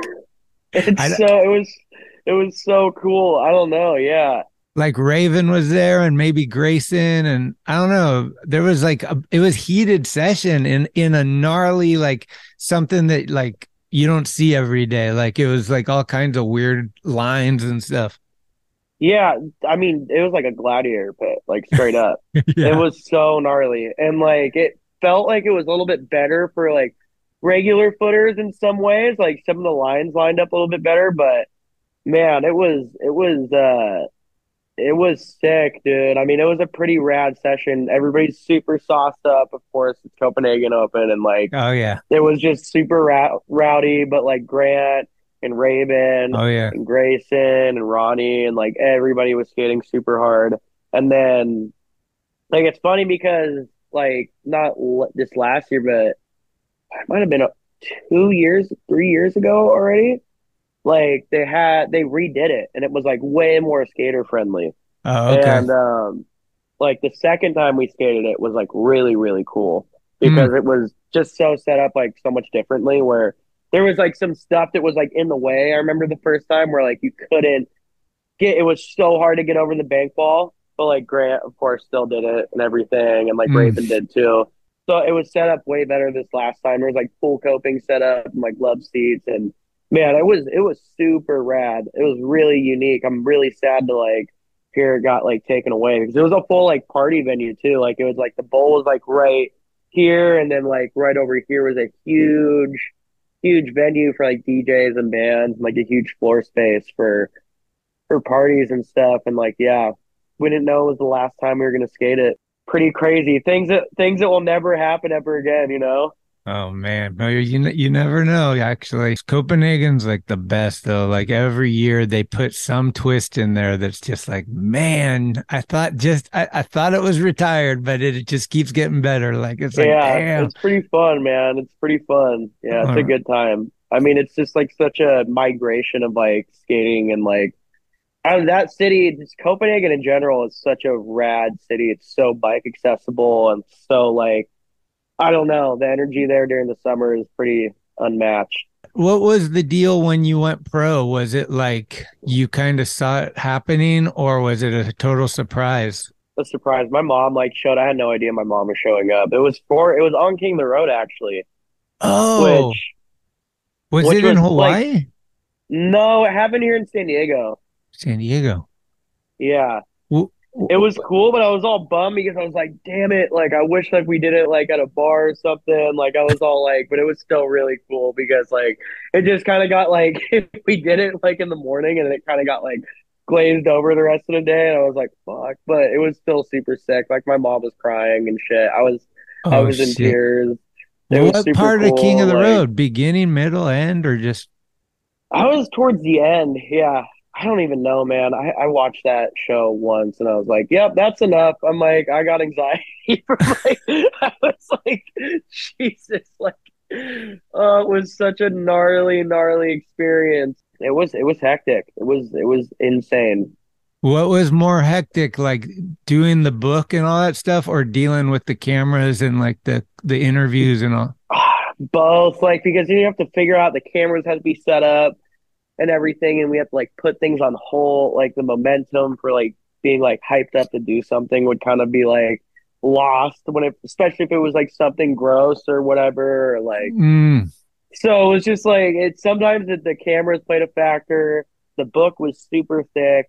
It was so cool. I don't know. Yeah. Like Raven was there and maybe Grayson, and I don't know. There was like it was heated session in a gnarly, like something that like you don't see every day. Like it was like all kinds of weird lines and stuff. Yeah, I mean, it was like a gladiator pit, like straight up. Yeah. It was so gnarly, and like it felt like it was a little bit better for like regular footers in some ways. Like some of the lines lined up a little bit better, but man, it was It was sick, dude. I mean, it was a pretty rad session. Everybody's super sauced up. Of course, it's Copenhagen Open, and like, Oh yeah. it was just super rowdy. But like Grant and Raven Oh yeah. and Grayson and Ronnie and like everybody was skating super hard. And then like it's funny because like not this last year, but it might have been 2 years, 3 years ago already. Like they redid it and it was like way more skater friendly. Oh, okay. And like the second time we skated it was like really, really cool because it was just so set up like so much differently where there was like some stuff that was like in the way. I remember the first time where like you couldn't get, it was so hard to get over the bank ball, but like Grant of course still did it and everything, and like Raven did too. So it was set up way better this last time. There was like full coping set up and like love seats, and man, it was super rad. It was really unique. I'm really sad to like hear it got like taken away because it was a full like party venue too. Like it was like the bowl was like right here, and then like right over here was a huge venue for like DJs and bands, and, like a huge floor space for parties and stuff. And like, yeah, we didn't know it was the last time we were gonna skate it. Pretty crazy things that will never happen ever again, you know. Oh man, no, you never know. Actually, Copenhagen's like the best though. Like every year they put some twist in there that's just like, man, I thought it was retired, but it just keeps getting better. Like it's like, Yeah, damn. it's pretty fun, man. It's pretty fun. Yeah, it's a good time. I mean, it's just like such a migration of like skating and like out of that city, just Copenhagen in general is such a rad city. It's so bike accessible and so like I don't know, the energy there during the summer is pretty unmatched. What was the deal when you went pro? Was it like you kind of saw it happening, or was it a total surprise? A surprise. My mom like showed. I had no idea my mom was showing up. It was on King of the Road actually. Oh, was it in Hawaii? Like, no, it happened here in San Diego. San Diego. Yeah. It was cool, but I was all bummed because I was like, damn it, like I wish like we did it like at a bar or something. Like I was all like, but it was still really cool because like it just kind of got like we did it like in the morning and then it kind of got like glazed over the rest of the day, and I was like, fuck. But it was still super sick. Like my mom was crying and shit. I was in tears. What part of King of the Road? Beginning, middle, end, or just? I was towards the end. Yeah. I don't even know, man. I watched that show once and I was like, yep, that's enough. I'm like, I got anxiety from like, I was like, Jesus, like, it was such a gnarly experience. It was hectic. It was insane. What was more hectic, like doing the book and all that stuff, or dealing with the cameras and like the interviews and all? Both, like, because you have to figure out the cameras had to be set up and everything, and we have to like put things on hold. Like the momentum for like being like hyped up to do something would kind of be like lost when it, especially if it was like something gross or whatever, or like so it was just like it sometimes the cameras played a factor. The book was super thick.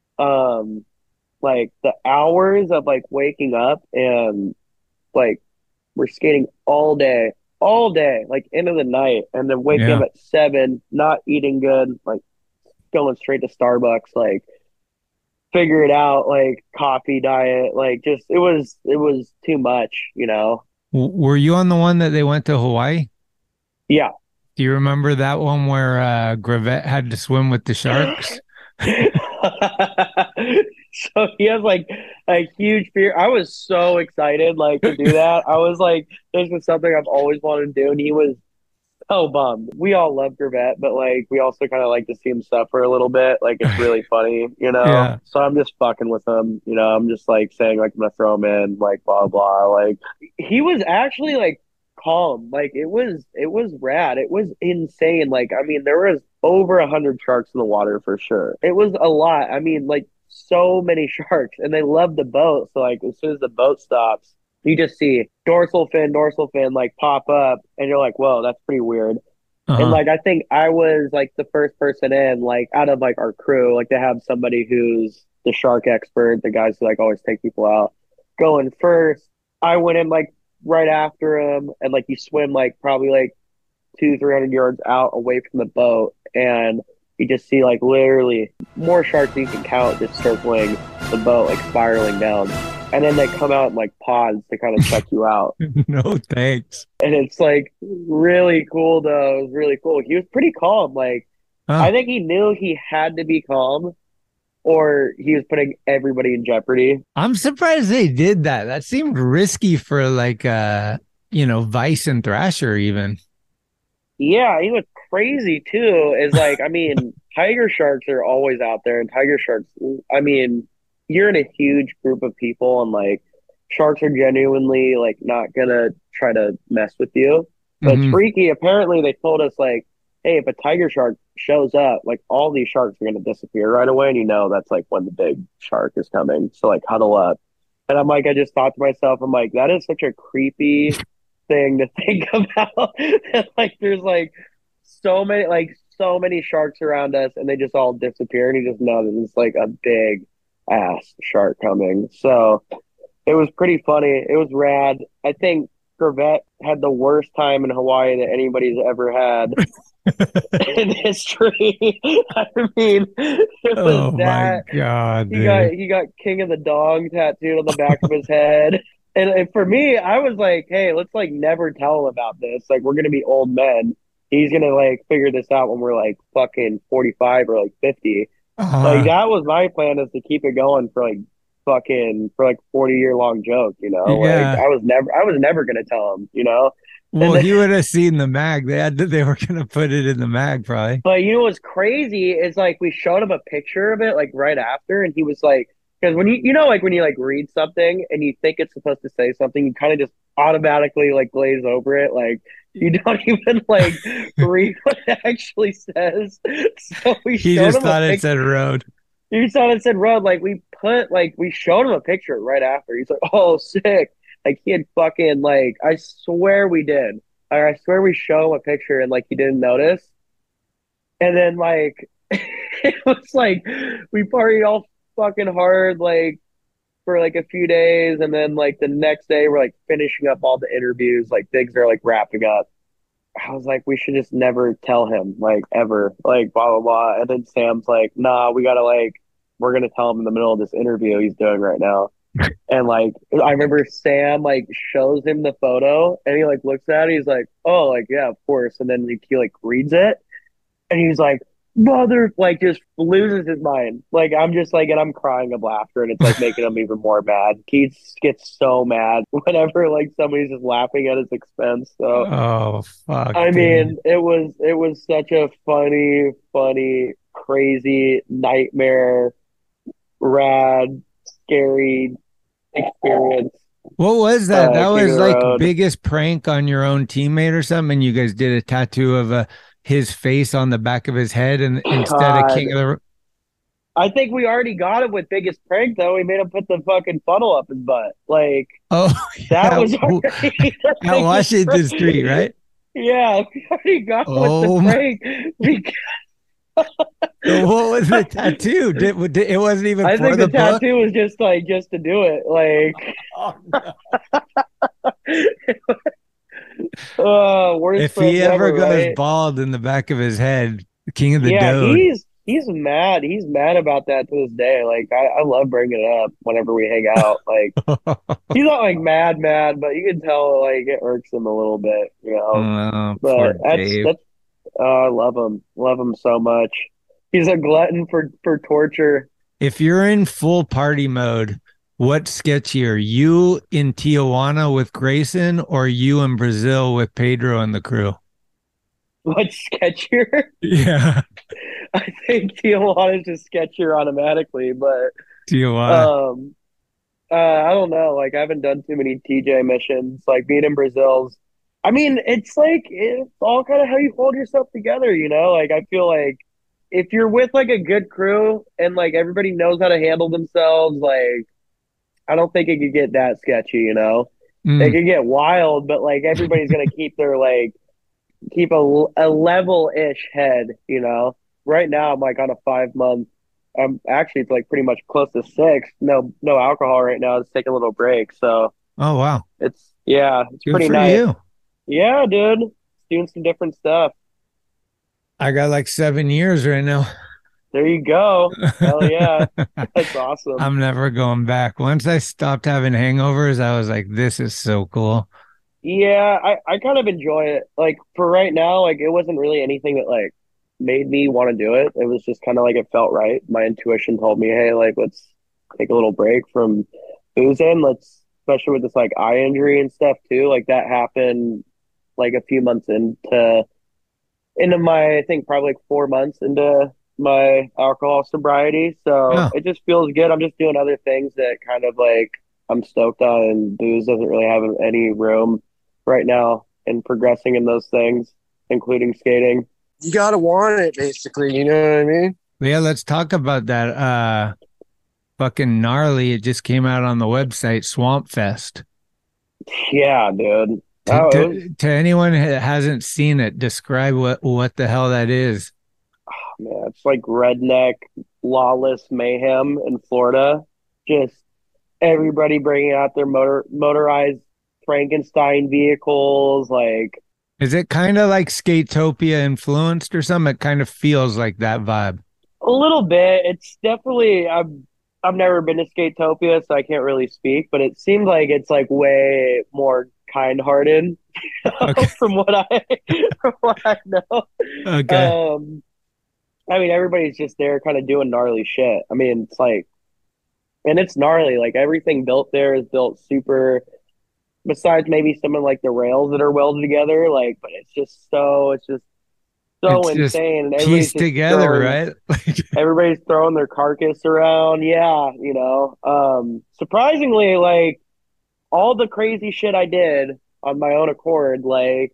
Like the hours of like waking up and like we're skating all day, like into the night, and then waking up at 7, not eating good, like going straight to Starbucks, like figure it out, like coffee diet, like just it was too much, you know. Were you on the one that they went to Hawaii? Yeah. Do you remember that one where Gravette had to swim with the sharks? So he has like a huge fear. I was so excited like to do that. I was like, this was something I've always wanted to do, and he was so bummed. We all love Gravette, but like we also kind of like to see him suffer a little bit. Like it's really funny, you know. Yeah. So I'm just fucking with him, you know. I'm just like saying like I'm gonna throw him in, like blah blah. Like he was actually like calm. Like it was rad. It was insane. Like I mean, there was over 100 sharks in the water for sure. It was a lot. I mean, like so many sharks, and they love the boat. So like as soon as the boat stops, you just see dorsal fin like pop up, and you're like, whoa, that's pretty weird. And like I think I was like the first person in, like out of like our crew, like to have somebody who's the shark expert, the guys who like always take people out, going first. I went in like right after him, and like you swim like probably like 200-300 yards out away from the boat, and you just see like literally more sharks than you can count just circling. the boat, like spiraling down. And then they come out in like pods to kind of check you out. No thanks. And it's like really cool though. It was really cool. He was pretty calm. Like I think he knew he had to be calm or he was putting everybody in jeopardy. I'm surprised they did that. That seemed risky for like Vice and Thrasher even. Yeah, he was crazy too. Is like, I mean, tiger sharks are always out there, and tiger sharks, I mean, you're in a huge group of people, and like sharks are genuinely like not gonna try to mess with you. But it's freaky. Apparently, they told us like, hey, if a tiger shark shows up, like all these sharks are gonna disappear right away, and you know that's like when the big shark is coming. So like huddle up. And I'm like, I just thought to myself, I'm like, that is such a creepy thing to think about. Like there's like so many sharks around us and they just all disappear and you just know that it's like a big ass shark coming. So it was pretty funny. It was rad. I think Corvette had the worst time in Hawaii that anybody's ever had in history. I mean, it was my God, he got King of the Dong tattooed on the back of his head. And for me, I was like, hey, let's like never tell him about this. Like, we're going to be old men. He's going to like figure this out when we're like fucking 45 or like 50. Like, that was my plan, is to keep it going for like 40-year long joke, you know? Yeah. Like, I was never going to tell him, you know? Well, he would have seen the mag. They were going to put it in the mag probably. But you know what's crazy is like we showed him a picture of it like right after, and he was like, because when you know, like when you like read something and you think it's supposed to say something, you kind of just automatically like glaze over it. Like you don't even like read what it actually says. So he just thought it said road. He thought it said road. Like we showed him a picture right after. He's like, oh, sick. Like he had fucking like, I swear we did. I swear we show him a picture and like he didn't notice. And then like it was like we partied all fucking hard like for like a few days, and then like the next day we're like finishing up all the interviews, like things are like wrapping up. I was like, we should just never tell him, like ever, like blah blah blah. And then Sam's like, nah, we're gonna tell him in the middle of this interview he's doing right now. And like I remember Sam like shows him the photo and he like looks at it, he's like, oh, like yeah, of course. And then he like reads it and he's like, mother, like just loses his mind. Like I'm just like, and I'm crying of laughter, and it's like making him even more mad. He gets so mad whenever like somebody's just laughing at his expense. So oh fuck. I mean, it was such a funny, crazy, nightmare, rad, scary experience. What was that? That was like biggest prank on your own teammate or something, and you guys did a tattoo of his face on the back of his head, and instead of King of the... I think we already got him with biggest prank though. We made him put the fucking funnel up his butt. Like that was already at Washington Street, right? Yeah, we already got him with the prank. So what was the tattoo? It wasn't even. I think the book? tattoo was just to do it. Like, worst if he ever ever, goes right? bald in the back of his head, King of the Dode. He's mad. He's mad about that to this day. Like, I love bringing it up whenever we hang out. Like, he's not like mad, but you can tell like it irks him a little bit, you know. But that's I love him so much. He's a glutton for torture. If you're in full party mode, what's sketchier? You in Tijuana with Grayson, or you in Brazil with Pedro and the crew? What's sketchier? Yeah. I think Tijuana is just sketchier automatically, but Tijuana. I don't know. Like, I haven't done too many TJ missions. Like, being in Brazil's, I mean, it's like, it's all kind of how you hold yourself together, you know? Like, I feel like if you're with like a good crew and like everybody knows how to handle themselves, like, I don't think it could get that sketchy, you know? It could get wild, but like everybody's going to keep a level-ish head, you know? Right now I'm like on a 5-month, actually it's like pretty much close to 6. No alcohol right now. It's taking a little break. So oh wow. It's good pretty for nice. You. Yeah, dude. Doing some different stuff. I got like 7 years right now. There you go. Hell yeah. That's awesome. I'm never going back. Once I stopped having hangovers, I was like, this is so cool. Yeah, I kind of enjoy it. Like for right now, like it wasn't really anything that like made me want to do it. It was just kind of like it felt right. My intuition told me, hey, like let's take a little break from boozing. Let's, especially with this like eye injury and stuff too. Like that happened like a few months into my, I think probably like 4 months into my alcohol sobriety. So Yeah. it just feels good. I'm just doing other things that kind of like I'm stoked on, and booze doesn't really have any room right now in progressing in those things, including skating. You gotta want it, basically. You know what I mean? Yeah, let's talk about that. Fucking gnarly. It just came out on the website, Swamp Fest. Yeah, dude. To anyone that hasn't seen it, describe what the hell that is. Man, it's like redneck, lawless mayhem in Florida. Just everybody bringing out their motorized Frankenstein vehicles. Like, Is it kind of like Skatopia influenced or something? It kind of feels like that vibe. a little bit. It's definitely. I've never been to Skatopia, so I can't really speak. But it seems like it's like way more kind-hearted Okay. from what I know. Okay. I mean, everybody's just there, kind of doing gnarly shit. I mean, it's like, and it's gnarly. Like everything built there is built super. Besides maybe some of like the rails that are welded together, like, but it's just so It's just insane, and everybody's pieced just together, throwing, right? everybody's throwing their carcass around. Yeah, you know. Surprisingly, like all the crazy shit I did on my own accord, like,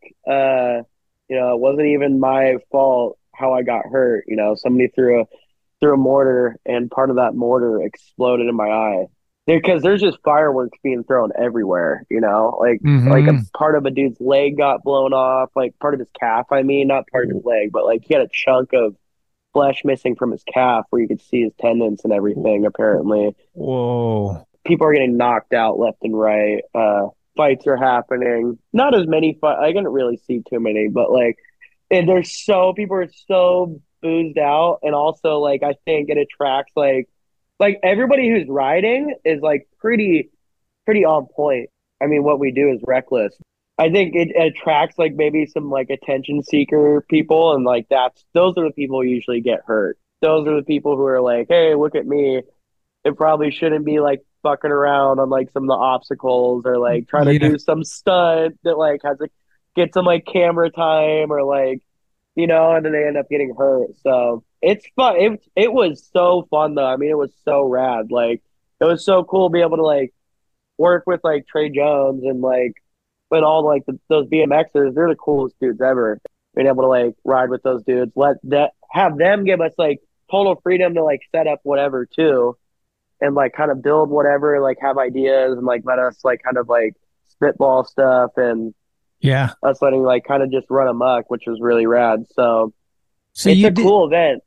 you know, it wasn't even my fault how I got hurt. You know, somebody threw a mortar, and part of that mortar exploded in my eye. Because there's just fireworks being thrown everywhere, you know, like a part of a dude's leg got blown off, like part of his calf. I mean, not part of his leg, but like he had a chunk of flesh missing from his calf where you could see his tendons and everything. Apparently, Whoa. people are getting knocked out left and right. Fights are happening. Not as many I didn't really see too many, but like, and people are so boozed out, and also like I think it attracts like everybody who's riding is like pretty on point. I mean, what we do is reckless. I think it attracts like maybe some like attention seeker people, and like those are the people who usually get hurt. Those are the people who are like, hey, look at me. It probably shouldn't be like fucking around on like some of the obstacles, or like trying to do some stunt that like has to get some like camera time, or like, you know, and then they end up getting hurt. So it's fun. It was so fun though. I mean, it was so rad. Like it was so cool to be able to like work with like Trey Jones and like with all like those BMXers. They're the coolest dudes ever. Being able to like ride with those dudes, have them give us like total freedom to like set up whatever too, and like kind of build whatever, like have ideas, and like let us like kind of like spitball stuff, and yeah, us letting like kind of just run amok, which was really rad. So it's you a cool event.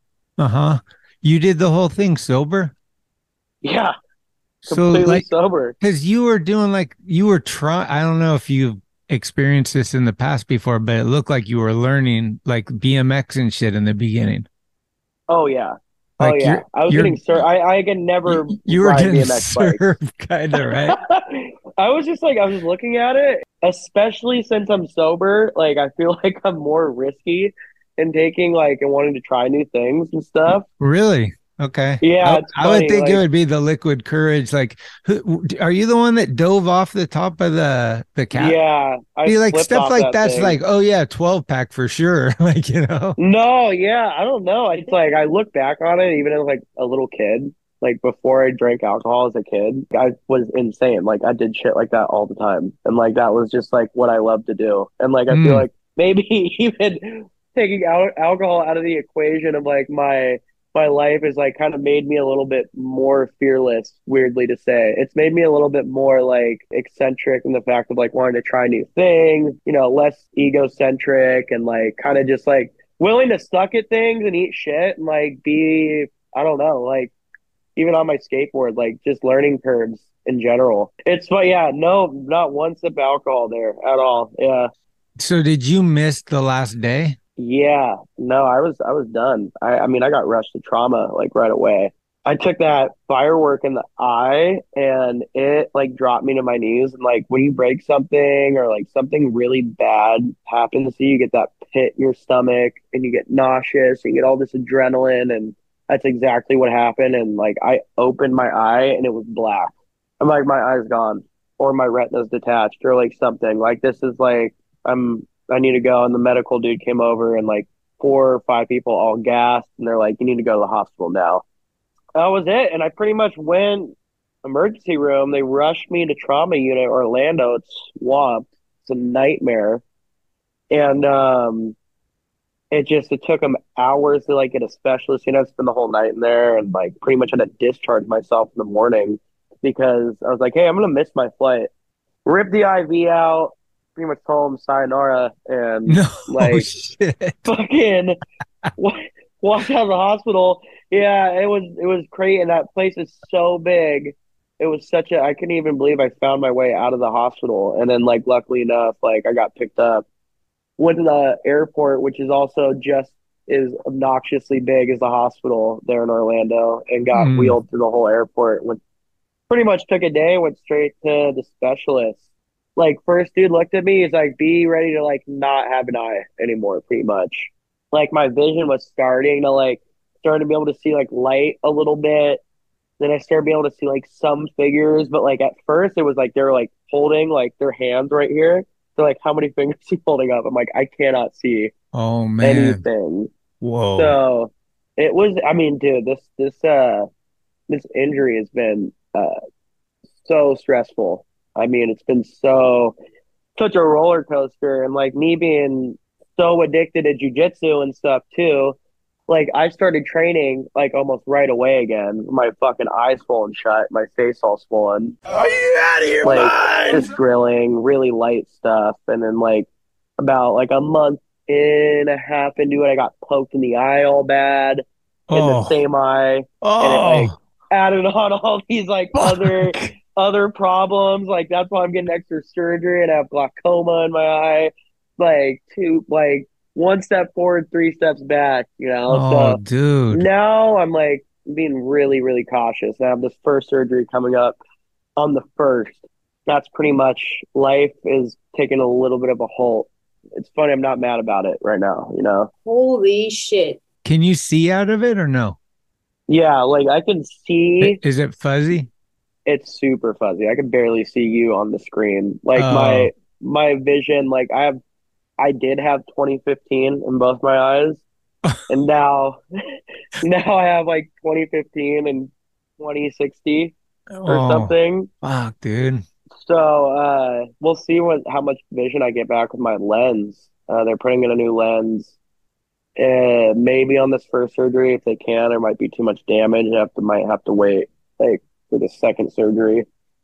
You did the whole thing sober? Yeah. Completely like, sober. Because you were doing like, you were trying, I don't know if you've experienced this in the past before, but it looked like you were learning like BMX and shit in the beginning. Oh, yeah. Like oh, yeah. I was getting served. I can never you were getting BMX served, kind of, right? I was looking at it, especially since I'm sober. Like, I feel like I'm more risky in taking like and wanting to try new things and stuff. Really? Okay. Yeah, I would think it would be the Liquid Courage. Like, are you the one that dove off the top of the cap? Yeah, I like stuff like that's thing. Like, oh yeah, 12-pack for sure. Like, you know. No, yeah, I don't know. It's like I look back on it, even as like a little kid. Like before I drank alcohol as a kid, I was insane. Like I did shit like that all the time, and like that was just like what I loved to do. And like I feel like maybe even taking alcohol out of the equation of like my life is like kind of made me a little bit more fearless, weirdly to say. It's made me a little bit more like eccentric in the fact of like wanting to try new things, you know, less egocentric, and like kind of just like willing to suck at things and eat shit and like be, I don't know, like even on my skateboard, like just learning curves in general. But yeah, no, not one sip of alcohol there at all. Yeah. So did you miss the last day? Yeah, no, I was done. I mean, I got rushed to trauma like right away. I took that firework in the eye and it like dropped me to my knees. And like when you break something or like something really bad happens to you, you get that pit in your stomach and you get nauseous and you get all this adrenaline. And that's exactly what happened. And like I opened my eye and it was black. I'm like, my eye's gone or my retina's detached or like something. Like this is like, I need to go. And the medical dude came over and like 4 or 5 people all gasped and they're like, you need to go to the hospital now. That was it. And I pretty much went emergency room. They rushed me to trauma unit, Orlando. It's swamped. It's a nightmare. And it took them hours to like get a specialist. You know, spend the whole night in there and like pretty much had to discharge myself in the morning because I was like, hey, I'm gonna miss my flight. Rip the IV out, pretty much told him sayonara and like fucking walked out of the hospital. Yeah, it was crazy, and that place is so big. It was I couldn't even believe I found my way out of the hospital. And then, like, luckily enough, like, I got picked up, went to the airport, which is also just as obnoxiously big as the hospital there in Orlando, and got wheeled through the whole airport. Pretty much took a day, went straight to the specialist. Like, first dude looked at me, he's like, be ready to, like, not have an eye anymore, pretty much. Like, my vision was starting to be able to see like light a little bit. Then I started being able to see like some figures, but like at first it was like they were like holding like their hands right here. So like, how many fingers are you holding up? I'm like, I cannot see anything. Whoa. So it was, I mean, dude, this injury has been so stressful. I mean, it's been such a roller coaster, and like me being so addicted to jujitsu and stuff too. Like, I started training, like, almost right away again. My fucking eyes swollen shut, my face all swollen. Are you out of your mind? Just drilling, really light stuff. And then, like, about, like, a month and a half into it, I got poked in the eye all bad, in the same eye. And it, like, added on all these, like, other problems. Like, that's why I'm getting extra surgery, and I have glaucoma in my eye. Like, one step forward, 3 steps back, you know? Oh, dude. Now I'm like being really, really cautious. I have this first surgery coming up on the 1st. That's pretty much, life is taking a little bit of a halt. It's funny, I'm not mad about it right now, you know? Holy shit. Can you see out of it or no? Yeah, like I can see. Is it fuzzy? It's super fuzzy. I can barely see you on the screen. Like my vision, like I did have 2015 in both my eyes, and now I have like 2015 and 2060 or something. Fuck, dude. So we'll see how much vision I get back with my lens. They're putting in a new lens. Maybe on this first surgery, if they can, there might be too much damage. Might have to wait like for the second surgery.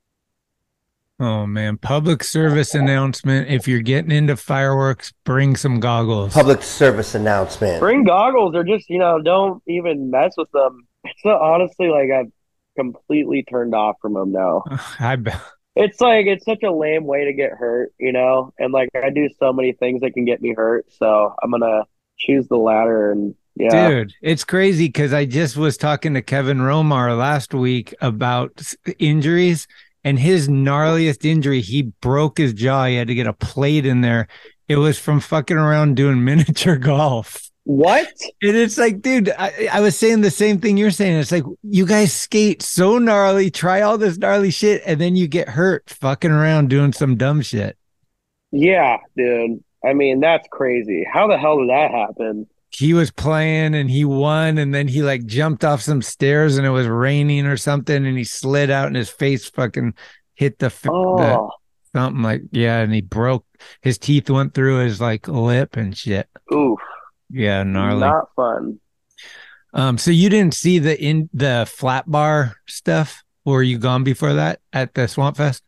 Oh, man. Public service announcement. If you're getting into fireworks, bring some goggles. Public service announcement. Bring goggles, or just, don't even mess with them. It's honestly like I've completely turned off from them now. I bet. It's like, it's such a lame way to get hurt, And like, I do so many things that can get me hurt. So I'm going to choose the latter. And yeah. Dude, it's crazy because I just was talking to Kevin Romar last week about injuries. And his gnarliest injury, he broke his jaw. He had to get a plate in there. It was from fucking around doing miniature golf. What? And it's like, dude, I was saying the same thing you're saying. It's like, you guys skate so gnarly, try all this gnarly shit, and then you get hurt fucking around doing some dumb shit. Yeah, dude. I mean, that's crazy. How the hell did that happen? He was playing and he won, and then he like jumped off some stairs and it was raining or something, and he slid out and his face fucking hit the something like, yeah, and he broke, his teeth went through his like lip and shit. Oof. Yeah, gnarly. Not fun. So you didn't see the flat bar stuff? Or were you gone before that at the Swamp Fest?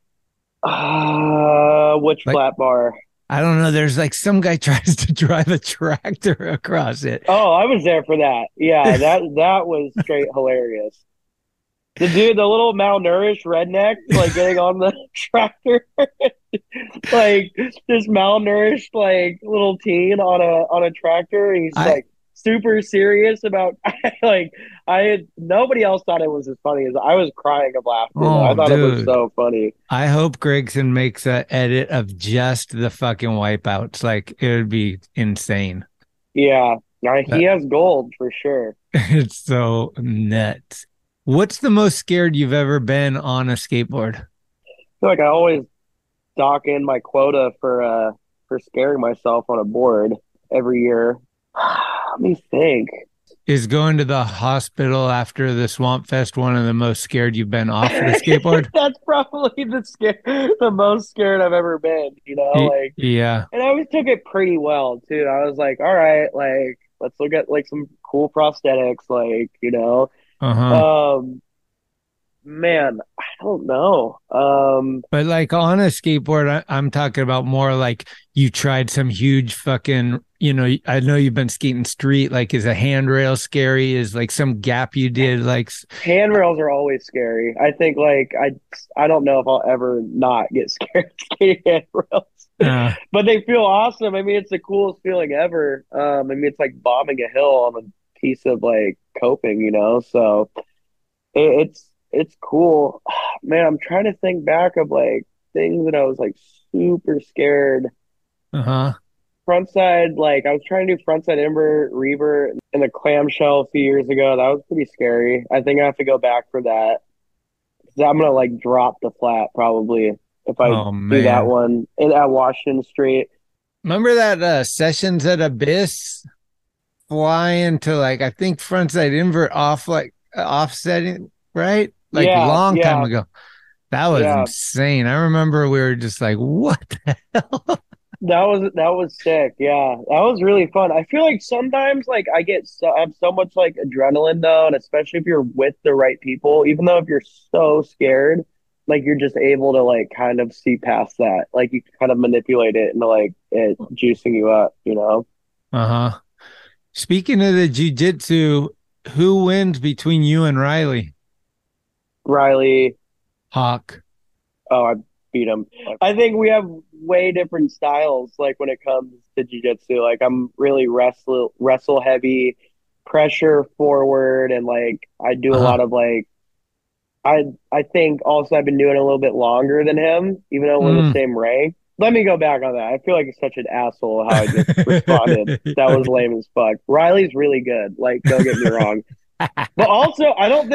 Which flat bar? I don't know. There's like some guy tries to drive a tractor across it. Oh, I was there for that. Yeah, that was straight hilarious. the little malnourished redneck, like getting on the tractor, like this malnourished like little teen on a tractor. He's like super serious about like nobody else thought it was as funny as I was crying of laughter. I thought it was so funny. I hope Gregson makes an edit of just the fucking wipeouts. Like it would be insane. Yeah, he has gold for sure. It's so nuts. What's the most scared you've ever been on a skateboard? I feel like I always dock in my quota for scaring myself on a board every year. Let me think. Is going to the hospital after the Swamp Fest one of the most scared you've been off the skateboard? That's probably the most scared I've ever been, you know? Like, yeah. And I always took it pretty well too. I was like, all right, like let's look at like some cool prosthetics, like, you know. Man, I don't know. But like on a skateboard, I'm talking about more like you tried some huge fucking, you know, I know you've been skating street. Like, is a handrail scary? Is like some gap you did? Like handrails are always scary. I think like I don't know if I'll ever not get scared skating handrails. But they feel awesome. I mean, it's the coolest feeling ever. I mean, it's like bombing a hill on a piece of like coping, you know. So it's cool. Man, I'm trying to think back of like things that I was like super scared. Frontside, like I was trying to do frontside invert, revert in the clamshell a few years ago. That was pretty scary. I think I have to go back for that. I'm gonna like drop the flat probably if I do that one at Washington Street. Remember that Sessions at Abyss flying to like I think frontside invert off like offsetting, right? Like long time ago. That was insane. I remember we were just like, what the hell? That was sick. Yeah, that was really fun. I feel like sometimes like I have so much like adrenaline though, and especially if you're with the right people, even though if you're so scared, like you're just able to like kind of see past that. Like you can kind of manipulate it into like it juicing you up, you know? Speaking of the jiu-jitsu, who wins between you and Riley? Riley. Hawk. Oh, I beat him. I think we have way different styles like when it comes to jiu-jitsu. Like I'm really wrestle heavy, pressure forward, and like I do a lot of like I think also I've been doing it a little bit longer than him, even though we're the same rank. Let me go back on that. I feel like it's such an asshole how I just responded. That was lame as fuck. Riley's really good. Like, don't get me wrong. But also, I don't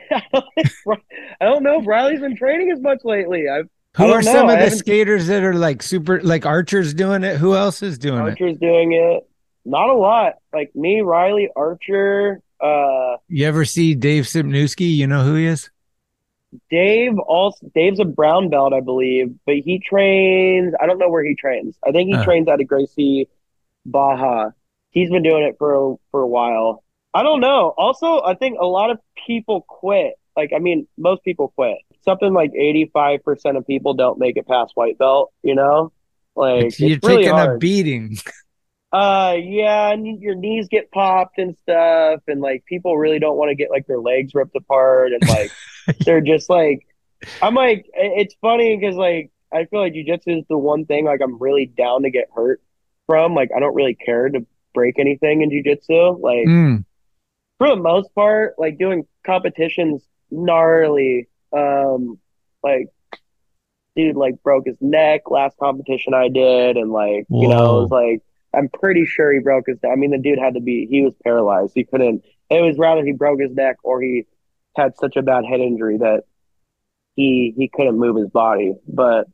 know if Riley's been training as much lately. Who are some of the skaters that are like super, like Archer's doing it? Who else is doing it? Archer's doing it. Not a lot. Like me, Riley, Archer. You ever see Dave Sipnewski? You know who he is? Dave's a brown belt, I believe, but he trains. I don't know where he trains. I think he trains out of Gracie, Baja. He's been doing it for a while. I don't know. Also, I think a lot of people quit. Like, I mean, most people quit. Something like 85% of people don't make it past white belt, you know? Like, you're it's really taking hard. a beating. Yeah, and your knees get popped and stuff, and like people really don't want to get like their legs ripped apart, and like they're just like, I'm like, it's funny because like I feel like jiu-jitsu is the one thing like I'm really down to get hurt from. Like I don't really care to break anything in jiu-jitsu. Like for the most part, like doing competitions gnarly. Like dude like broke his neck last competition I did, and like you know it was like. I'm pretty sure he broke his neck. I mean, the dude he was paralyzed. He couldn't, it was rather he broke his neck or he had such a bad head injury that he couldn't move his body. But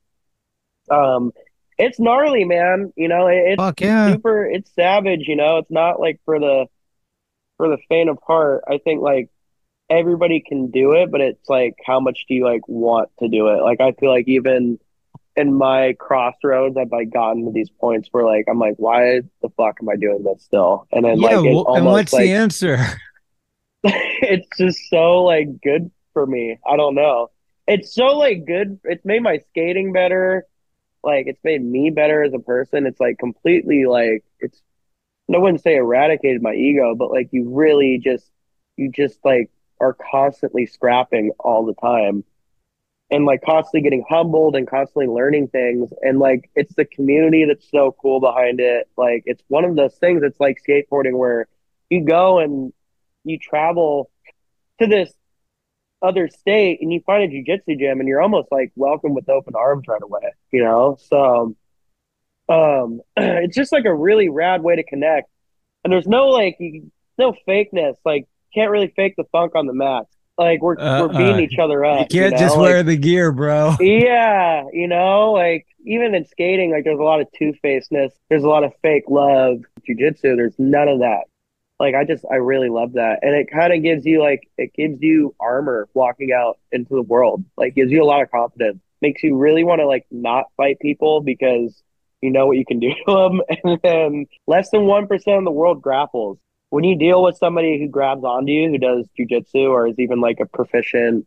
it's gnarly, man. You know, it's super, it's savage, you know, it's not like for the faint of heart. I think like everybody can do it, but it's like, how much do you like want to do it? Like, I feel like even in my crossroads, I've like gotten to these points where like I'm like, why the fuck am I doing this still? And then and what's the answer? It's just so like good for me. I don't know. It's so like good. It's made my skating better. Like it's made me better as a person. It's like completely like I wouldn't say eradicated my ego, but like you just like are constantly scrapping all the time and like constantly getting humbled and constantly learning things. And like, it's the community that's so cool behind it. Like, it's one of those things that's like skateboarding where you go and you travel to this other state and you find a jiu-jitsu gym and you're almost like welcome with open arms right away, you know? So, it's just like a really rad way to connect. And there's no like, no fakeness. Like, can't really fake the funk on the mat. Like we're beating each other up. You can't you know? just wear the gear, bro. Yeah, you know, like even in skating, like there's a lot of two-facedness. There's a lot of fake love. Jiu-jitsu, there's none of that. Like I really love that. And it kind of gives you it gives you armor walking out into the world. Like gives you a lot of confidence. Makes you really want to like not fight people because you know what you can do to them. And then less than 1% of the world grapples. When you deal with somebody who grabs onto you, who does jujitsu or is even like an efficient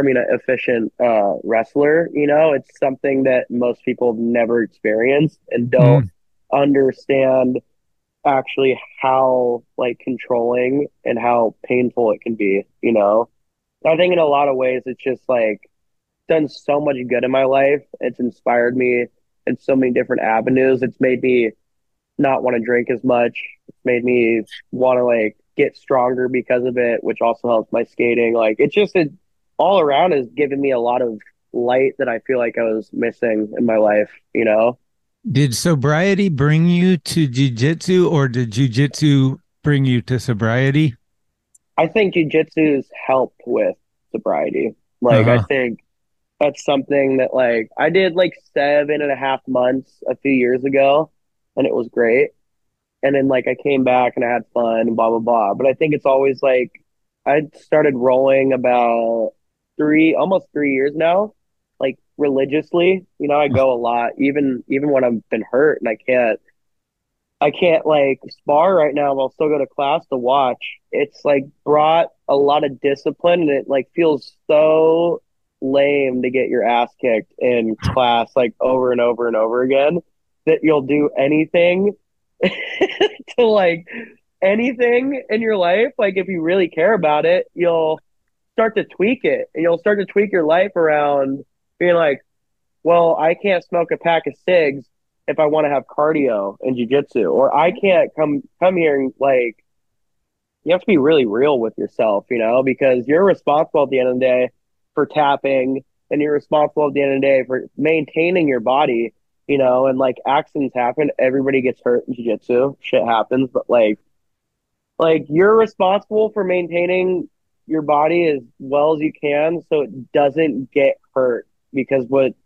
wrestler, you know, it's something that most people have never experienced and don't understand actually how like controlling and how painful it can be, you know. I think in a lot of ways it's just like done so much good in my life. It's inspired me in so many different avenues. It's made me not want to drink as much. It's made me want to like get stronger because of it, which also helps my skating. Like it's just all around has given me a lot of light that I feel like I was missing in my life, you know? Did sobriety bring you to jiu-jitsu or did jiu-jitsu bring you to sobriety? I think jiu-jitsu's helped with sobriety. Like, I think that's something that like I did like 7.5 months a few years ago and it was great. And then like I came back and I had fun and blah, blah, blah. But I think it's always like I started rolling about almost 3 years now, like religiously. You know, I go a lot, even when I've been hurt and I can't like spar right now, but I'll still go to class to watch. It's like brought a lot of discipline and it like feels so lame to get your ass kicked in class like over and over and over again that you'll do anything to like anything in your life. Like if you really care about it, you'll start to tweak it and you'll start to tweak your life around being like, well, I can't smoke a pack of cigs if I want to have cardio in jiu-jitsu, or I can't come here and like, you have to be really real with yourself, you know, because you're responsible at the end of the day for tapping and you're responsible at the end of the day for maintaining your body, you know, and like accidents happen. Everybody gets hurt in jiu-jitsu. Shit happens, but like you're responsible for maintaining your body as well as you can so it doesn't get hurt because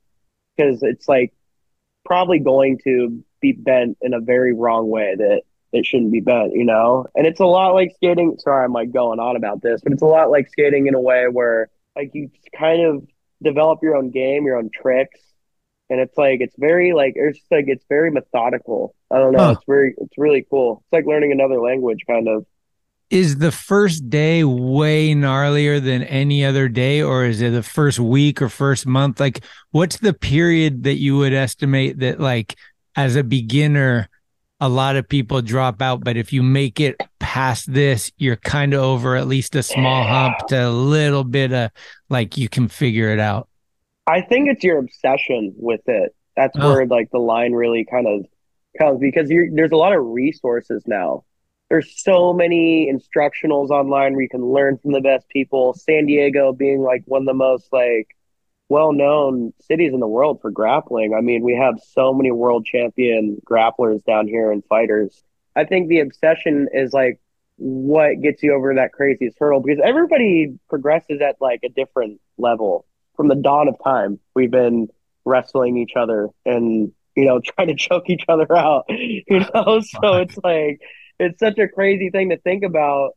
it's like probably going to be bent in a very wrong way that it shouldn't be bent, you know? And it's a lot like skating. Sorry, I'm like going on about this, but it's a lot like skating in a way where like you kind of develop your own game, your own tricks. And it's like, it's very like, it's just like, it's very methodical. I don't know. It's really cool. It's like learning another language kind of. Is the first day way gnarlier than any other day, or is it the first week or first month? Like, what's the period that you would estimate that, like, as a beginner, a lot of people drop out, but if you make it past this, you're kind of over at least a small hump to a little bit of, like, you can figure it out? I think it's your obsession with it. That's where, like, the line really kind of comes, because there's a lot of resources now. There's so many instructionals online where you can learn from the best people. San Diego being like one of the most like well-known cities in the world for grappling. I mean, we have so many world champion grapplers down here and fighters. I think the obsession is like what gets you over that craziest hurdle, because everybody progresses at like a different level. From the dawn of time, we've been wrestling each other and, you know, trying to choke each other out, you know? So it's like, it's such a crazy thing to think about.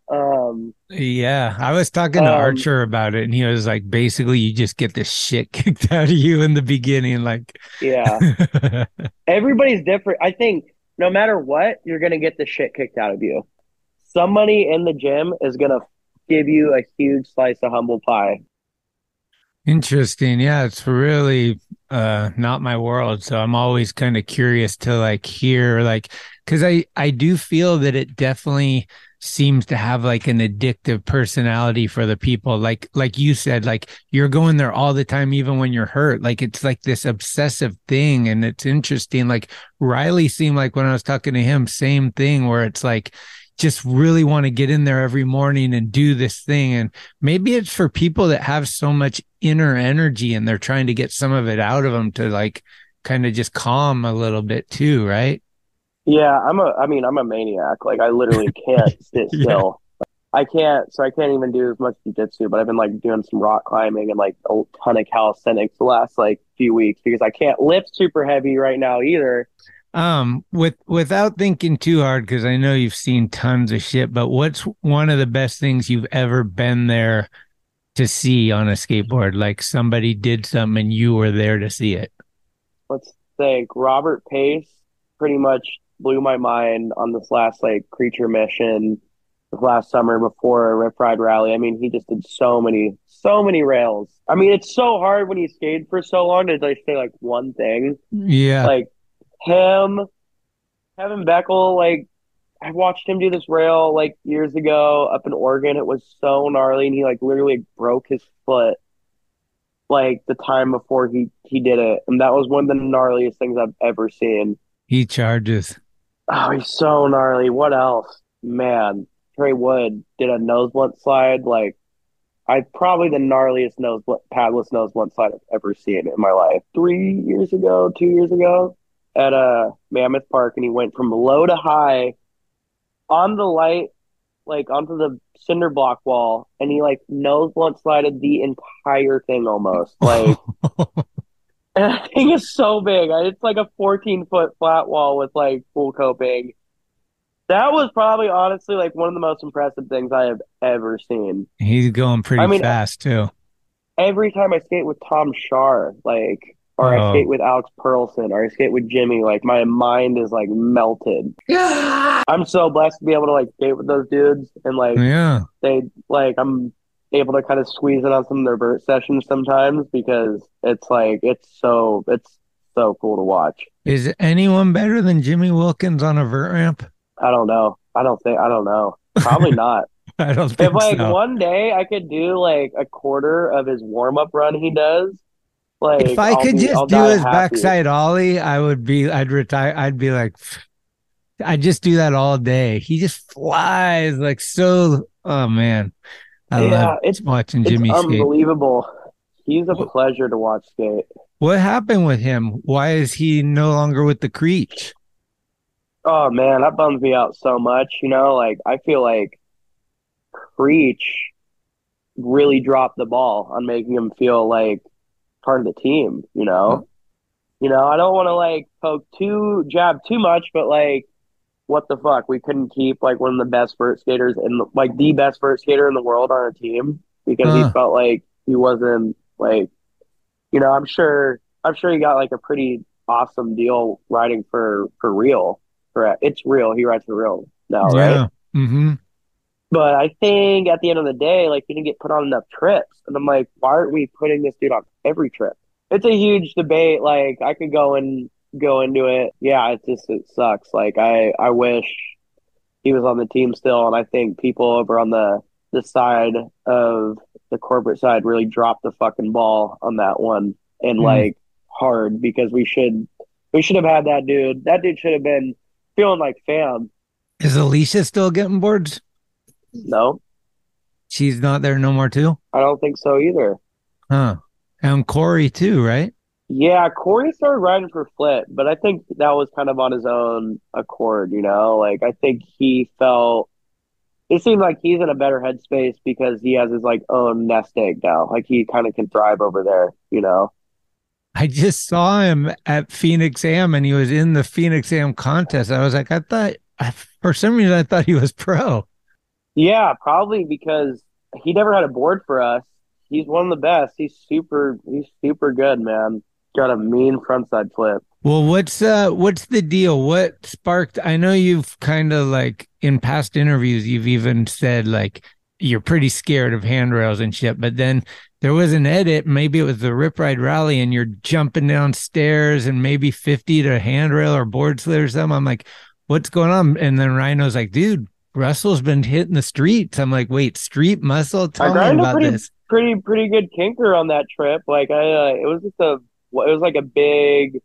Yeah, I was talking to Archer about it, and he was like, basically, you just get the shit kicked out of you in the beginning. Like, yeah, everybody's different. I think no matter what, you're going to get the shit kicked out of you. Somebody in the gym is going to give you a huge slice of humble pie. Interesting. Yeah, it's really not my world. So I'm always kind of curious to like hear, like, because I do feel that it definitely seems to have like an addictive personality for the people. Like you said, like you're going there all the time, even when you're hurt. Like it's like this obsessive thing. And it's interesting. Like Riley seemed like when I was talking to him, same thing where it's like, just really want to get in there every morning and do this thing. And maybe it's for people that have so much inner energy and they're trying to get some of it out of them to like kind of just calm a little bit too, right? Yeah, I'm a maniac. Like I literally can't sit still. I can't even do as much jiu-jitsu, but I've been like doing some rock climbing and like a ton of calisthenics the last like few weeks because I can't lift super heavy right now either. Without thinking too hard, because I know you've seen tons of shit, but what's one of the best things you've ever been there to see on a skateboard? Like somebody did something and you were there to see it. Let's think. Robert Pace pretty much blew my mind on this last like creature mission last summer before a Rip Ride Rally. I mean, he just did so many rails. I mean, it's so hard when you skate for so long to like say like one thing. Yeah. Like him, Kevin Beckel, like I watched him do this rail like years ago up in Oregon. It was so gnarly, and he like literally broke his foot like the time before he did it, and that was one of the gnarliest things I've ever seen. He charges. Oh, he's so gnarly. What else? Man, Trey Wood did a nose blunt slide. Like, probably the gnarliest padless nose blunt slide I've ever seen in my life. 2 years ago, at Mammoth Park, and he went from low to high on the light, like onto the cinder block wall, and he like nose blunt slided the entire thing almost. Like, and that thing is so big. It's like a 14-foot flat wall with like full coping. That was probably honestly like one of the most impressive things I have ever seen. He's going pretty fast too. Every time I skate with Tom Shar, like, or I skate with Alex Perlson, or I skate with Jimmy, like my mind is like melted. Yeah. I'm so blessed to be able to like skate with those dudes, and like they like I'm able to kind of squeeze in on some of their vert sessions sometimes because it's so cool to watch. Is anyone better than Jimmy Wilkins on a vert ramp? I don't know. Probably not. I don't think if like so. One day I could do like a quarter of his warm-up run he does, like if I could just do his backside ollie, I'd retire. I'd be like, I'd just do that all day. He just flies like so. Oh man. I love watching Jimmy skate. Unbelievable. He's a pleasure to watch skate. What happened with him? Why is he no longer with the Creech? Oh man, that bums me out so much. You know, like I feel like Creech really dropped the ball on making him feel like part of the team. You know, I don't want to like jab too much, but like, what the fuck? We couldn't keep like one of the best vert skaters and like the best vert skater in the world on our team because he felt like he wasn't like, you know, I'm sure he got like a pretty awesome deal riding for real. Correct. It's real. He rides for real now, right? Mm-hmm. But I think at the end of the day, like he didn't get put on enough trips. And I'm like, why aren't we putting this dude on every trip? It's a huge debate. Like I could go into it. Yeah, it sucks. Like I wish he was on the team still, and I think people over on the side of the corporate side really dropped the fucking ball on that one, and like hard, because we should have had that dude. That dude should have been feeling like fam. Is Alicia still getting boards? No. She's not there no more too? I don't think so either. Huh. And Corey too, right? Yeah, Corey started riding for Flip, but I think that was kind of on his own accord, you know? Like, I think it seemed like he's in a better headspace because he has his, like, own nest egg now. Like, he kind of can thrive over there, you know? I just saw him at Phoenix Am, and he was in the Phoenix Am contest. I was like, for some reason, I thought he was pro. Yeah, probably because he never had a board for us. He's one of the best. He's super good, man. Got a mean frontside flip. Well, what's the deal? What sparked? I know you've kind of like in past interviews, you've even said like you're pretty scared of handrails and shit, but then there was an edit. Maybe it was the Rip Ride Rally, and you're jumping down stairs and maybe 50 to handrail or board slid or something. I'm like, what's going on? And then Rhino's like, dude, Russell's been hitting the streets. I'm like, wait, street muscle? Tell me grind a about this. pretty good kinker on that trip. Like it was like a big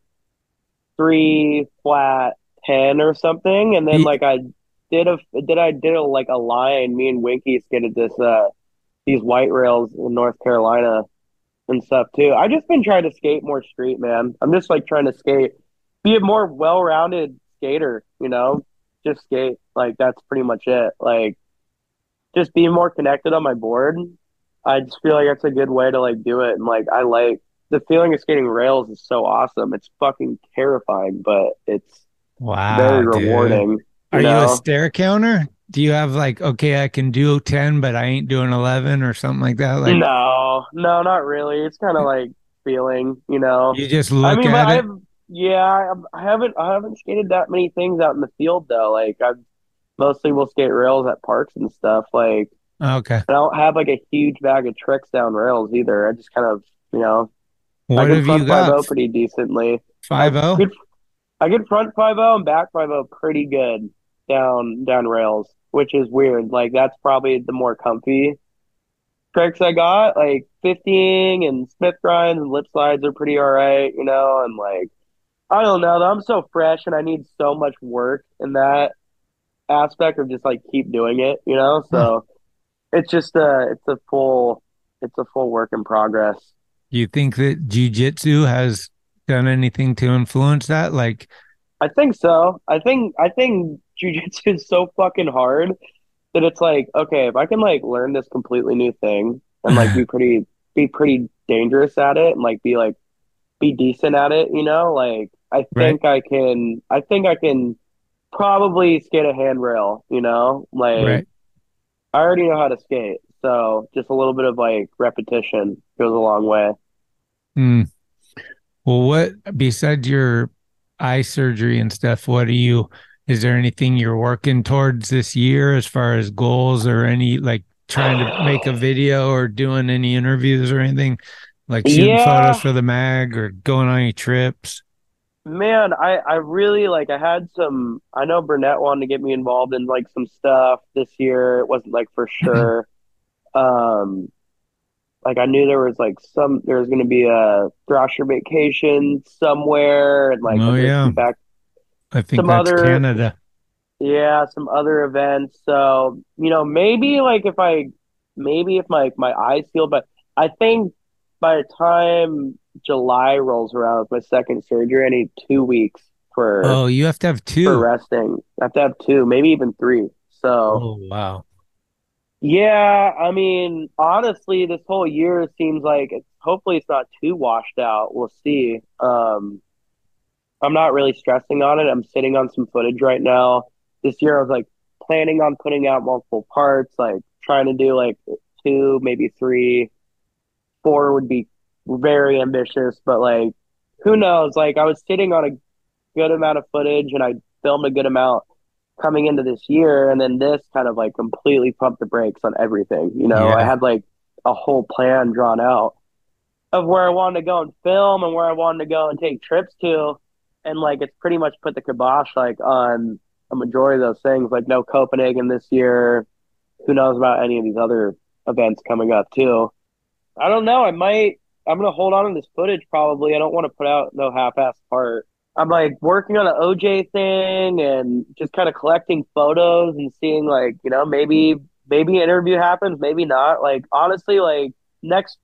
3 flat 10 or something, and then like I did like a line. Me and Winky skated these white rails in North Carolina and stuff too. I just been trying to skate more street, man. I'm just like trying to be a more well-rounded skater, you know? Just skate. Like that's pretty much it. Like just being more connected on my board. I just feel like that's a good way to like do it. And like I like the feeling of skating rails is so awesome. It's fucking terrifying, but it's very rewarding. Are you a stair counter? Do you have like, okay, I can do 10, but I ain't doing 11 or something like that? Like, no, not really. It's kind of like feeling, you know. You just look at it. I haven't skated that many things out in the field though. Like I mostly will skate rails at parks and stuff. Like, okay. I don't have like a huge bag of tricks down rails either. I just kind of, you know, what I have can you front got? 5-0 pretty decently. 5-0? I can front 5-0 and back 5-0 pretty good down rails, which is weird. Like that's probably the more comfy tricks I got. Like 50ing and Smith grinds and lip slides are pretty all right, you know, and like I don't know. I'm so fresh and I need so much work in that aspect of just like keep doing it, you know? So it's just it's a full work in progress. Do you think that jiu-jitsu has done anything to influence that? Like, I think so. I think jiu-jitsu is so fucking hard that it's like, okay, if I can like learn this completely new thing and like be pretty dangerous at it and like be decent at it, you know, like I think I can probably skate a handrail, you know, like I already know how to skate. So just a little bit of like repetition goes a long way. Well, what besides your eye surgery and stuff, is there anything you're working towards this year as far as goals or any like trying to make a video or doing any interviews or anything like shooting photos for the mag or going on any trips? Man, I really like I know Burnett wanted to get me involved in like some stuff this year. It wasn't like for sure. Like I knew there was going to be a Thrasher vacation somewhere and like back I think that's Canada. Yeah, some other events. So, you know, maybe if my eyes heal, but I think by the time July rolls around with my second surgery, I need 2 weeks for. Oh, you have to have 2 for resting. I have to have 2, maybe even 3. So. Oh wow. Yeah, I mean, honestly, this whole year seems like hopefully it's not too washed out. We'll see. I'm not really stressing on it. I'm sitting on some footage right now. This year I was like planning on putting out multiple parts, like trying to do like 2, maybe 3. 4 would be very ambitious, but like who knows? Like I was sitting on a good amount of footage and I filmed a good amount coming into this year, and then this kind of like completely pumped the brakes on everything. You know, I had like a whole plan drawn out of where I wanted to go and film and where I wanted to go and take trips to. And like, it's pretty much put the kibosh like on a majority of those things, like no Copenhagen this year. Who knows about any of these other events coming up too. I don't know. I'm going to hold on to this footage probably. I don't want to put out no half-assed part. I'm like working on an OJ thing and just kind of collecting photos and seeing like, you know, maybe an interview happens, maybe not. Like honestly, like next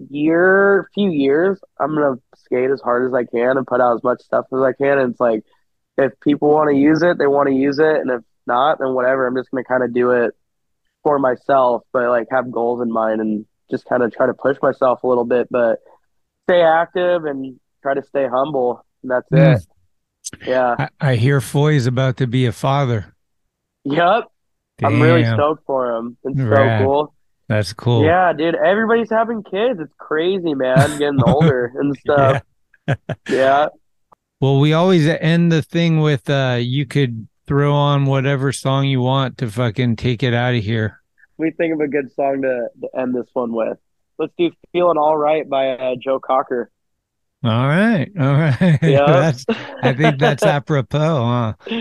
few years, I'm going to skate as hard as I can and put out as much stuff as I can. And it's like, if people want to use it, they want to use it. And if not, then whatever. I'm just going to kind of do it for myself, but like have goals in mind and just kind of try to push myself a little bit, but stay active and try to stay humble. And that's it. Yeah. I hear Foy's about to be a father. Yep. Damn. I'm really stoked for him. It's Rad. so cool. That's cool. Yeah, dude. Everybody's having kids. It's crazy, man. Getting older and stuff. Yeah. Well, we always end the thing with you could throw on whatever song you want to fucking take it out of here. We think of a good song to end this one with. Let's do "Feeling All Right" by Joe Cocker. All right. Yeah. I think that's apropos, huh?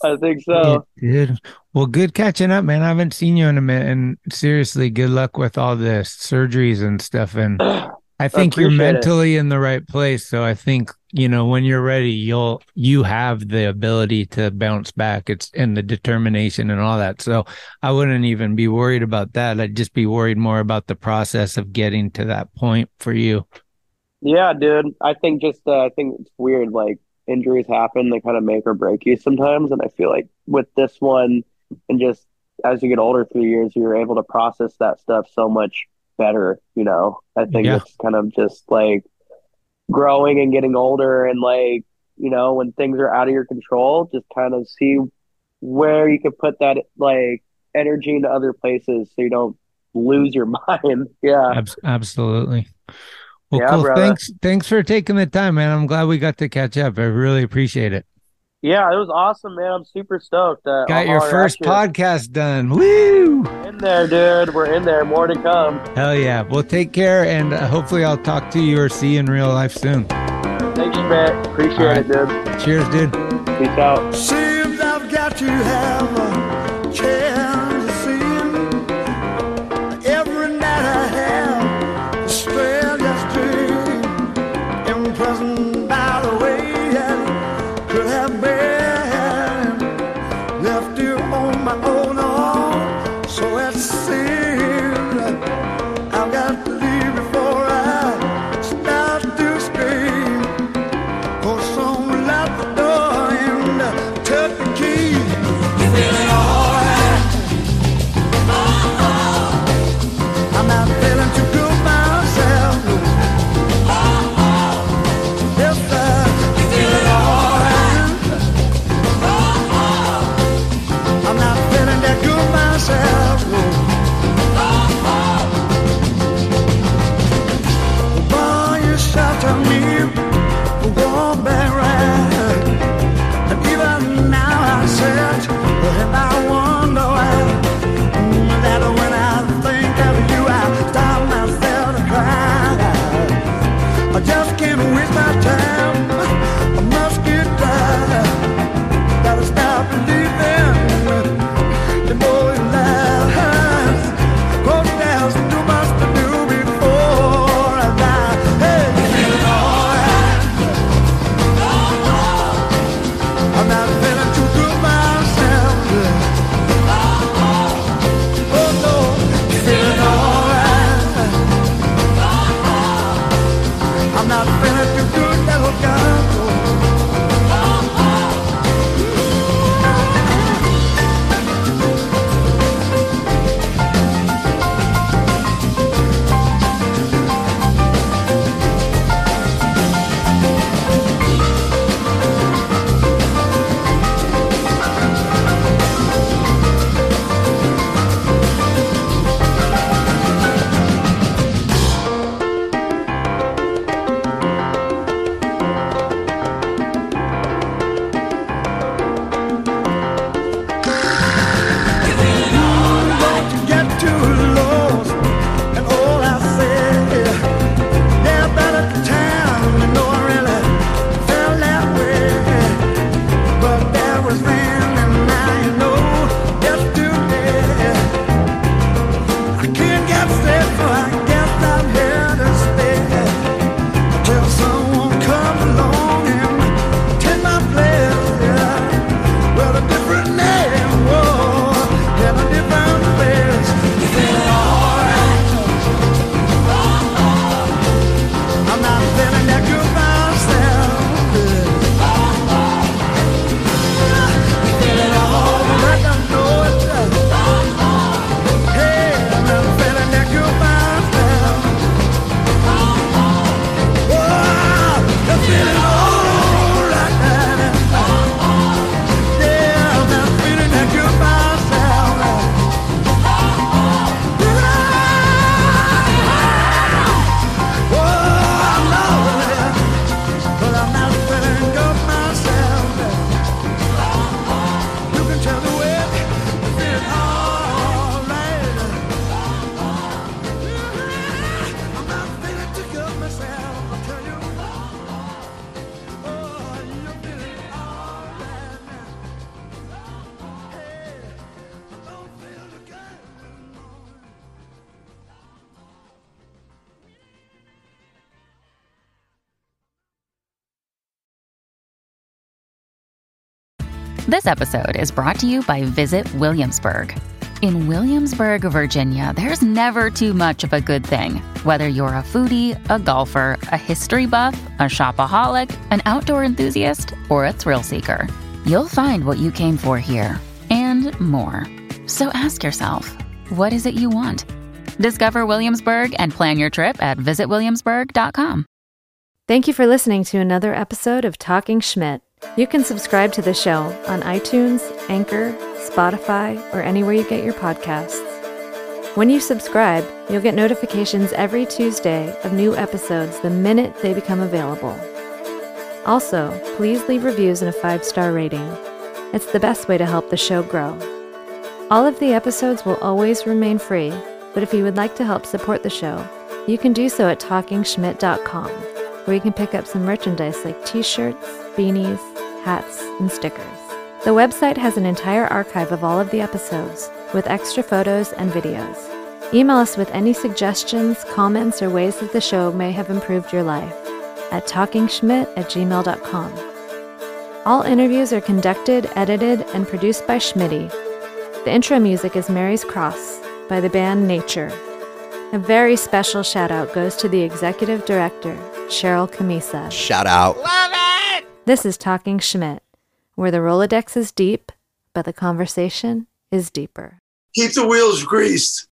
I think so. Yeah, dude. Well, good catching up, man. I haven't seen you in a minute, and seriously, good luck with all the surgeries and stuff. And I think you're mentally in the right place. So I think, when you're ready, you have the ability to bounce back. It's and the determination and all that. So I wouldn't even be worried about that. I'd just be worried more about the process of getting to that point for you. Yeah, dude. I think it's weird. Like, injuries happen, they kind of make or break you sometimes. And I feel like with this one, and just as you get older through years, you're able to process that stuff so much better. I think it's kind of just like growing and getting older, and like, when things are out of your control, just kind of see where you could put that like energy into other places so you don't lose your mind. Yeah, absolutely. Well, yeah, cool. brother. Thanks for taking the time, man. I'm glad we got to catch up. I really appreciate it. Yeah, it was awesome, man. I'm super stoked. Got your first podcast done. Woo! In there, dude. We're in there. More to come. Hell yeah. Well, take care, and hopefully I'll talk to you or see you in real life soon. Thanks, man. Appreciate it, dude. Cheers, dude. Peace out. Seems I've got to have a chance to see him. Every night I have a stranger's dream, imprisoned by the way I could have been left here on my own arm. So it seems I've got to leave before I start to scream. For someone at the door and took the key. Feeling alright. I'm not feeling too good myself. Yes, I'm feeling alright. I'm not feeling that good myself. This episode is brought to you by Visit Williamsburg. In Williamsburg, Virginia, there's never too much of a good thing. Whether you're a foodie, a golfer, a history buff, a shopaholic, an outdoor enthusiast, or a thrill seeker, you'll find what you came for here and more. So ask yourself, what is it you want? Discover Williamsburg and plan your trip at visitwilliamsburg.com. Thank you for listening to another episode of Talking Schmidt. You can subscribe to the show on iTunes, Anchor, Spotify, or anywhere you get your podcasts. When you subscribe, you'll get notifications every Tuesday of new episodes the minute they become available. Also, please leave reviews and a 5-star rating. It's the best way to help the show grow. All of the episodes will always remain free, but if you would like to help support the show, you can do so at TalkingSchmidt.com, where you can pick up some merchandise like t-shirts, beanies, hats, and stickers. The website has an entire archive of all of the episodes, with extra photos and videos. Email us with any suggestions, comments, or ways that the show may have improved your life at talkingschmidt@gmail.com. All interviews are conducted, edited, and produced by Schmitty. The intro music is Mary's Cross by the band Nature. A very special shout-out goes to the executive director, Cheryl Camisa. Shout out. Love it! This is Talking Schmidt, where the Rolodex is deep, but the conversation is deeper. Keep the wheels greased.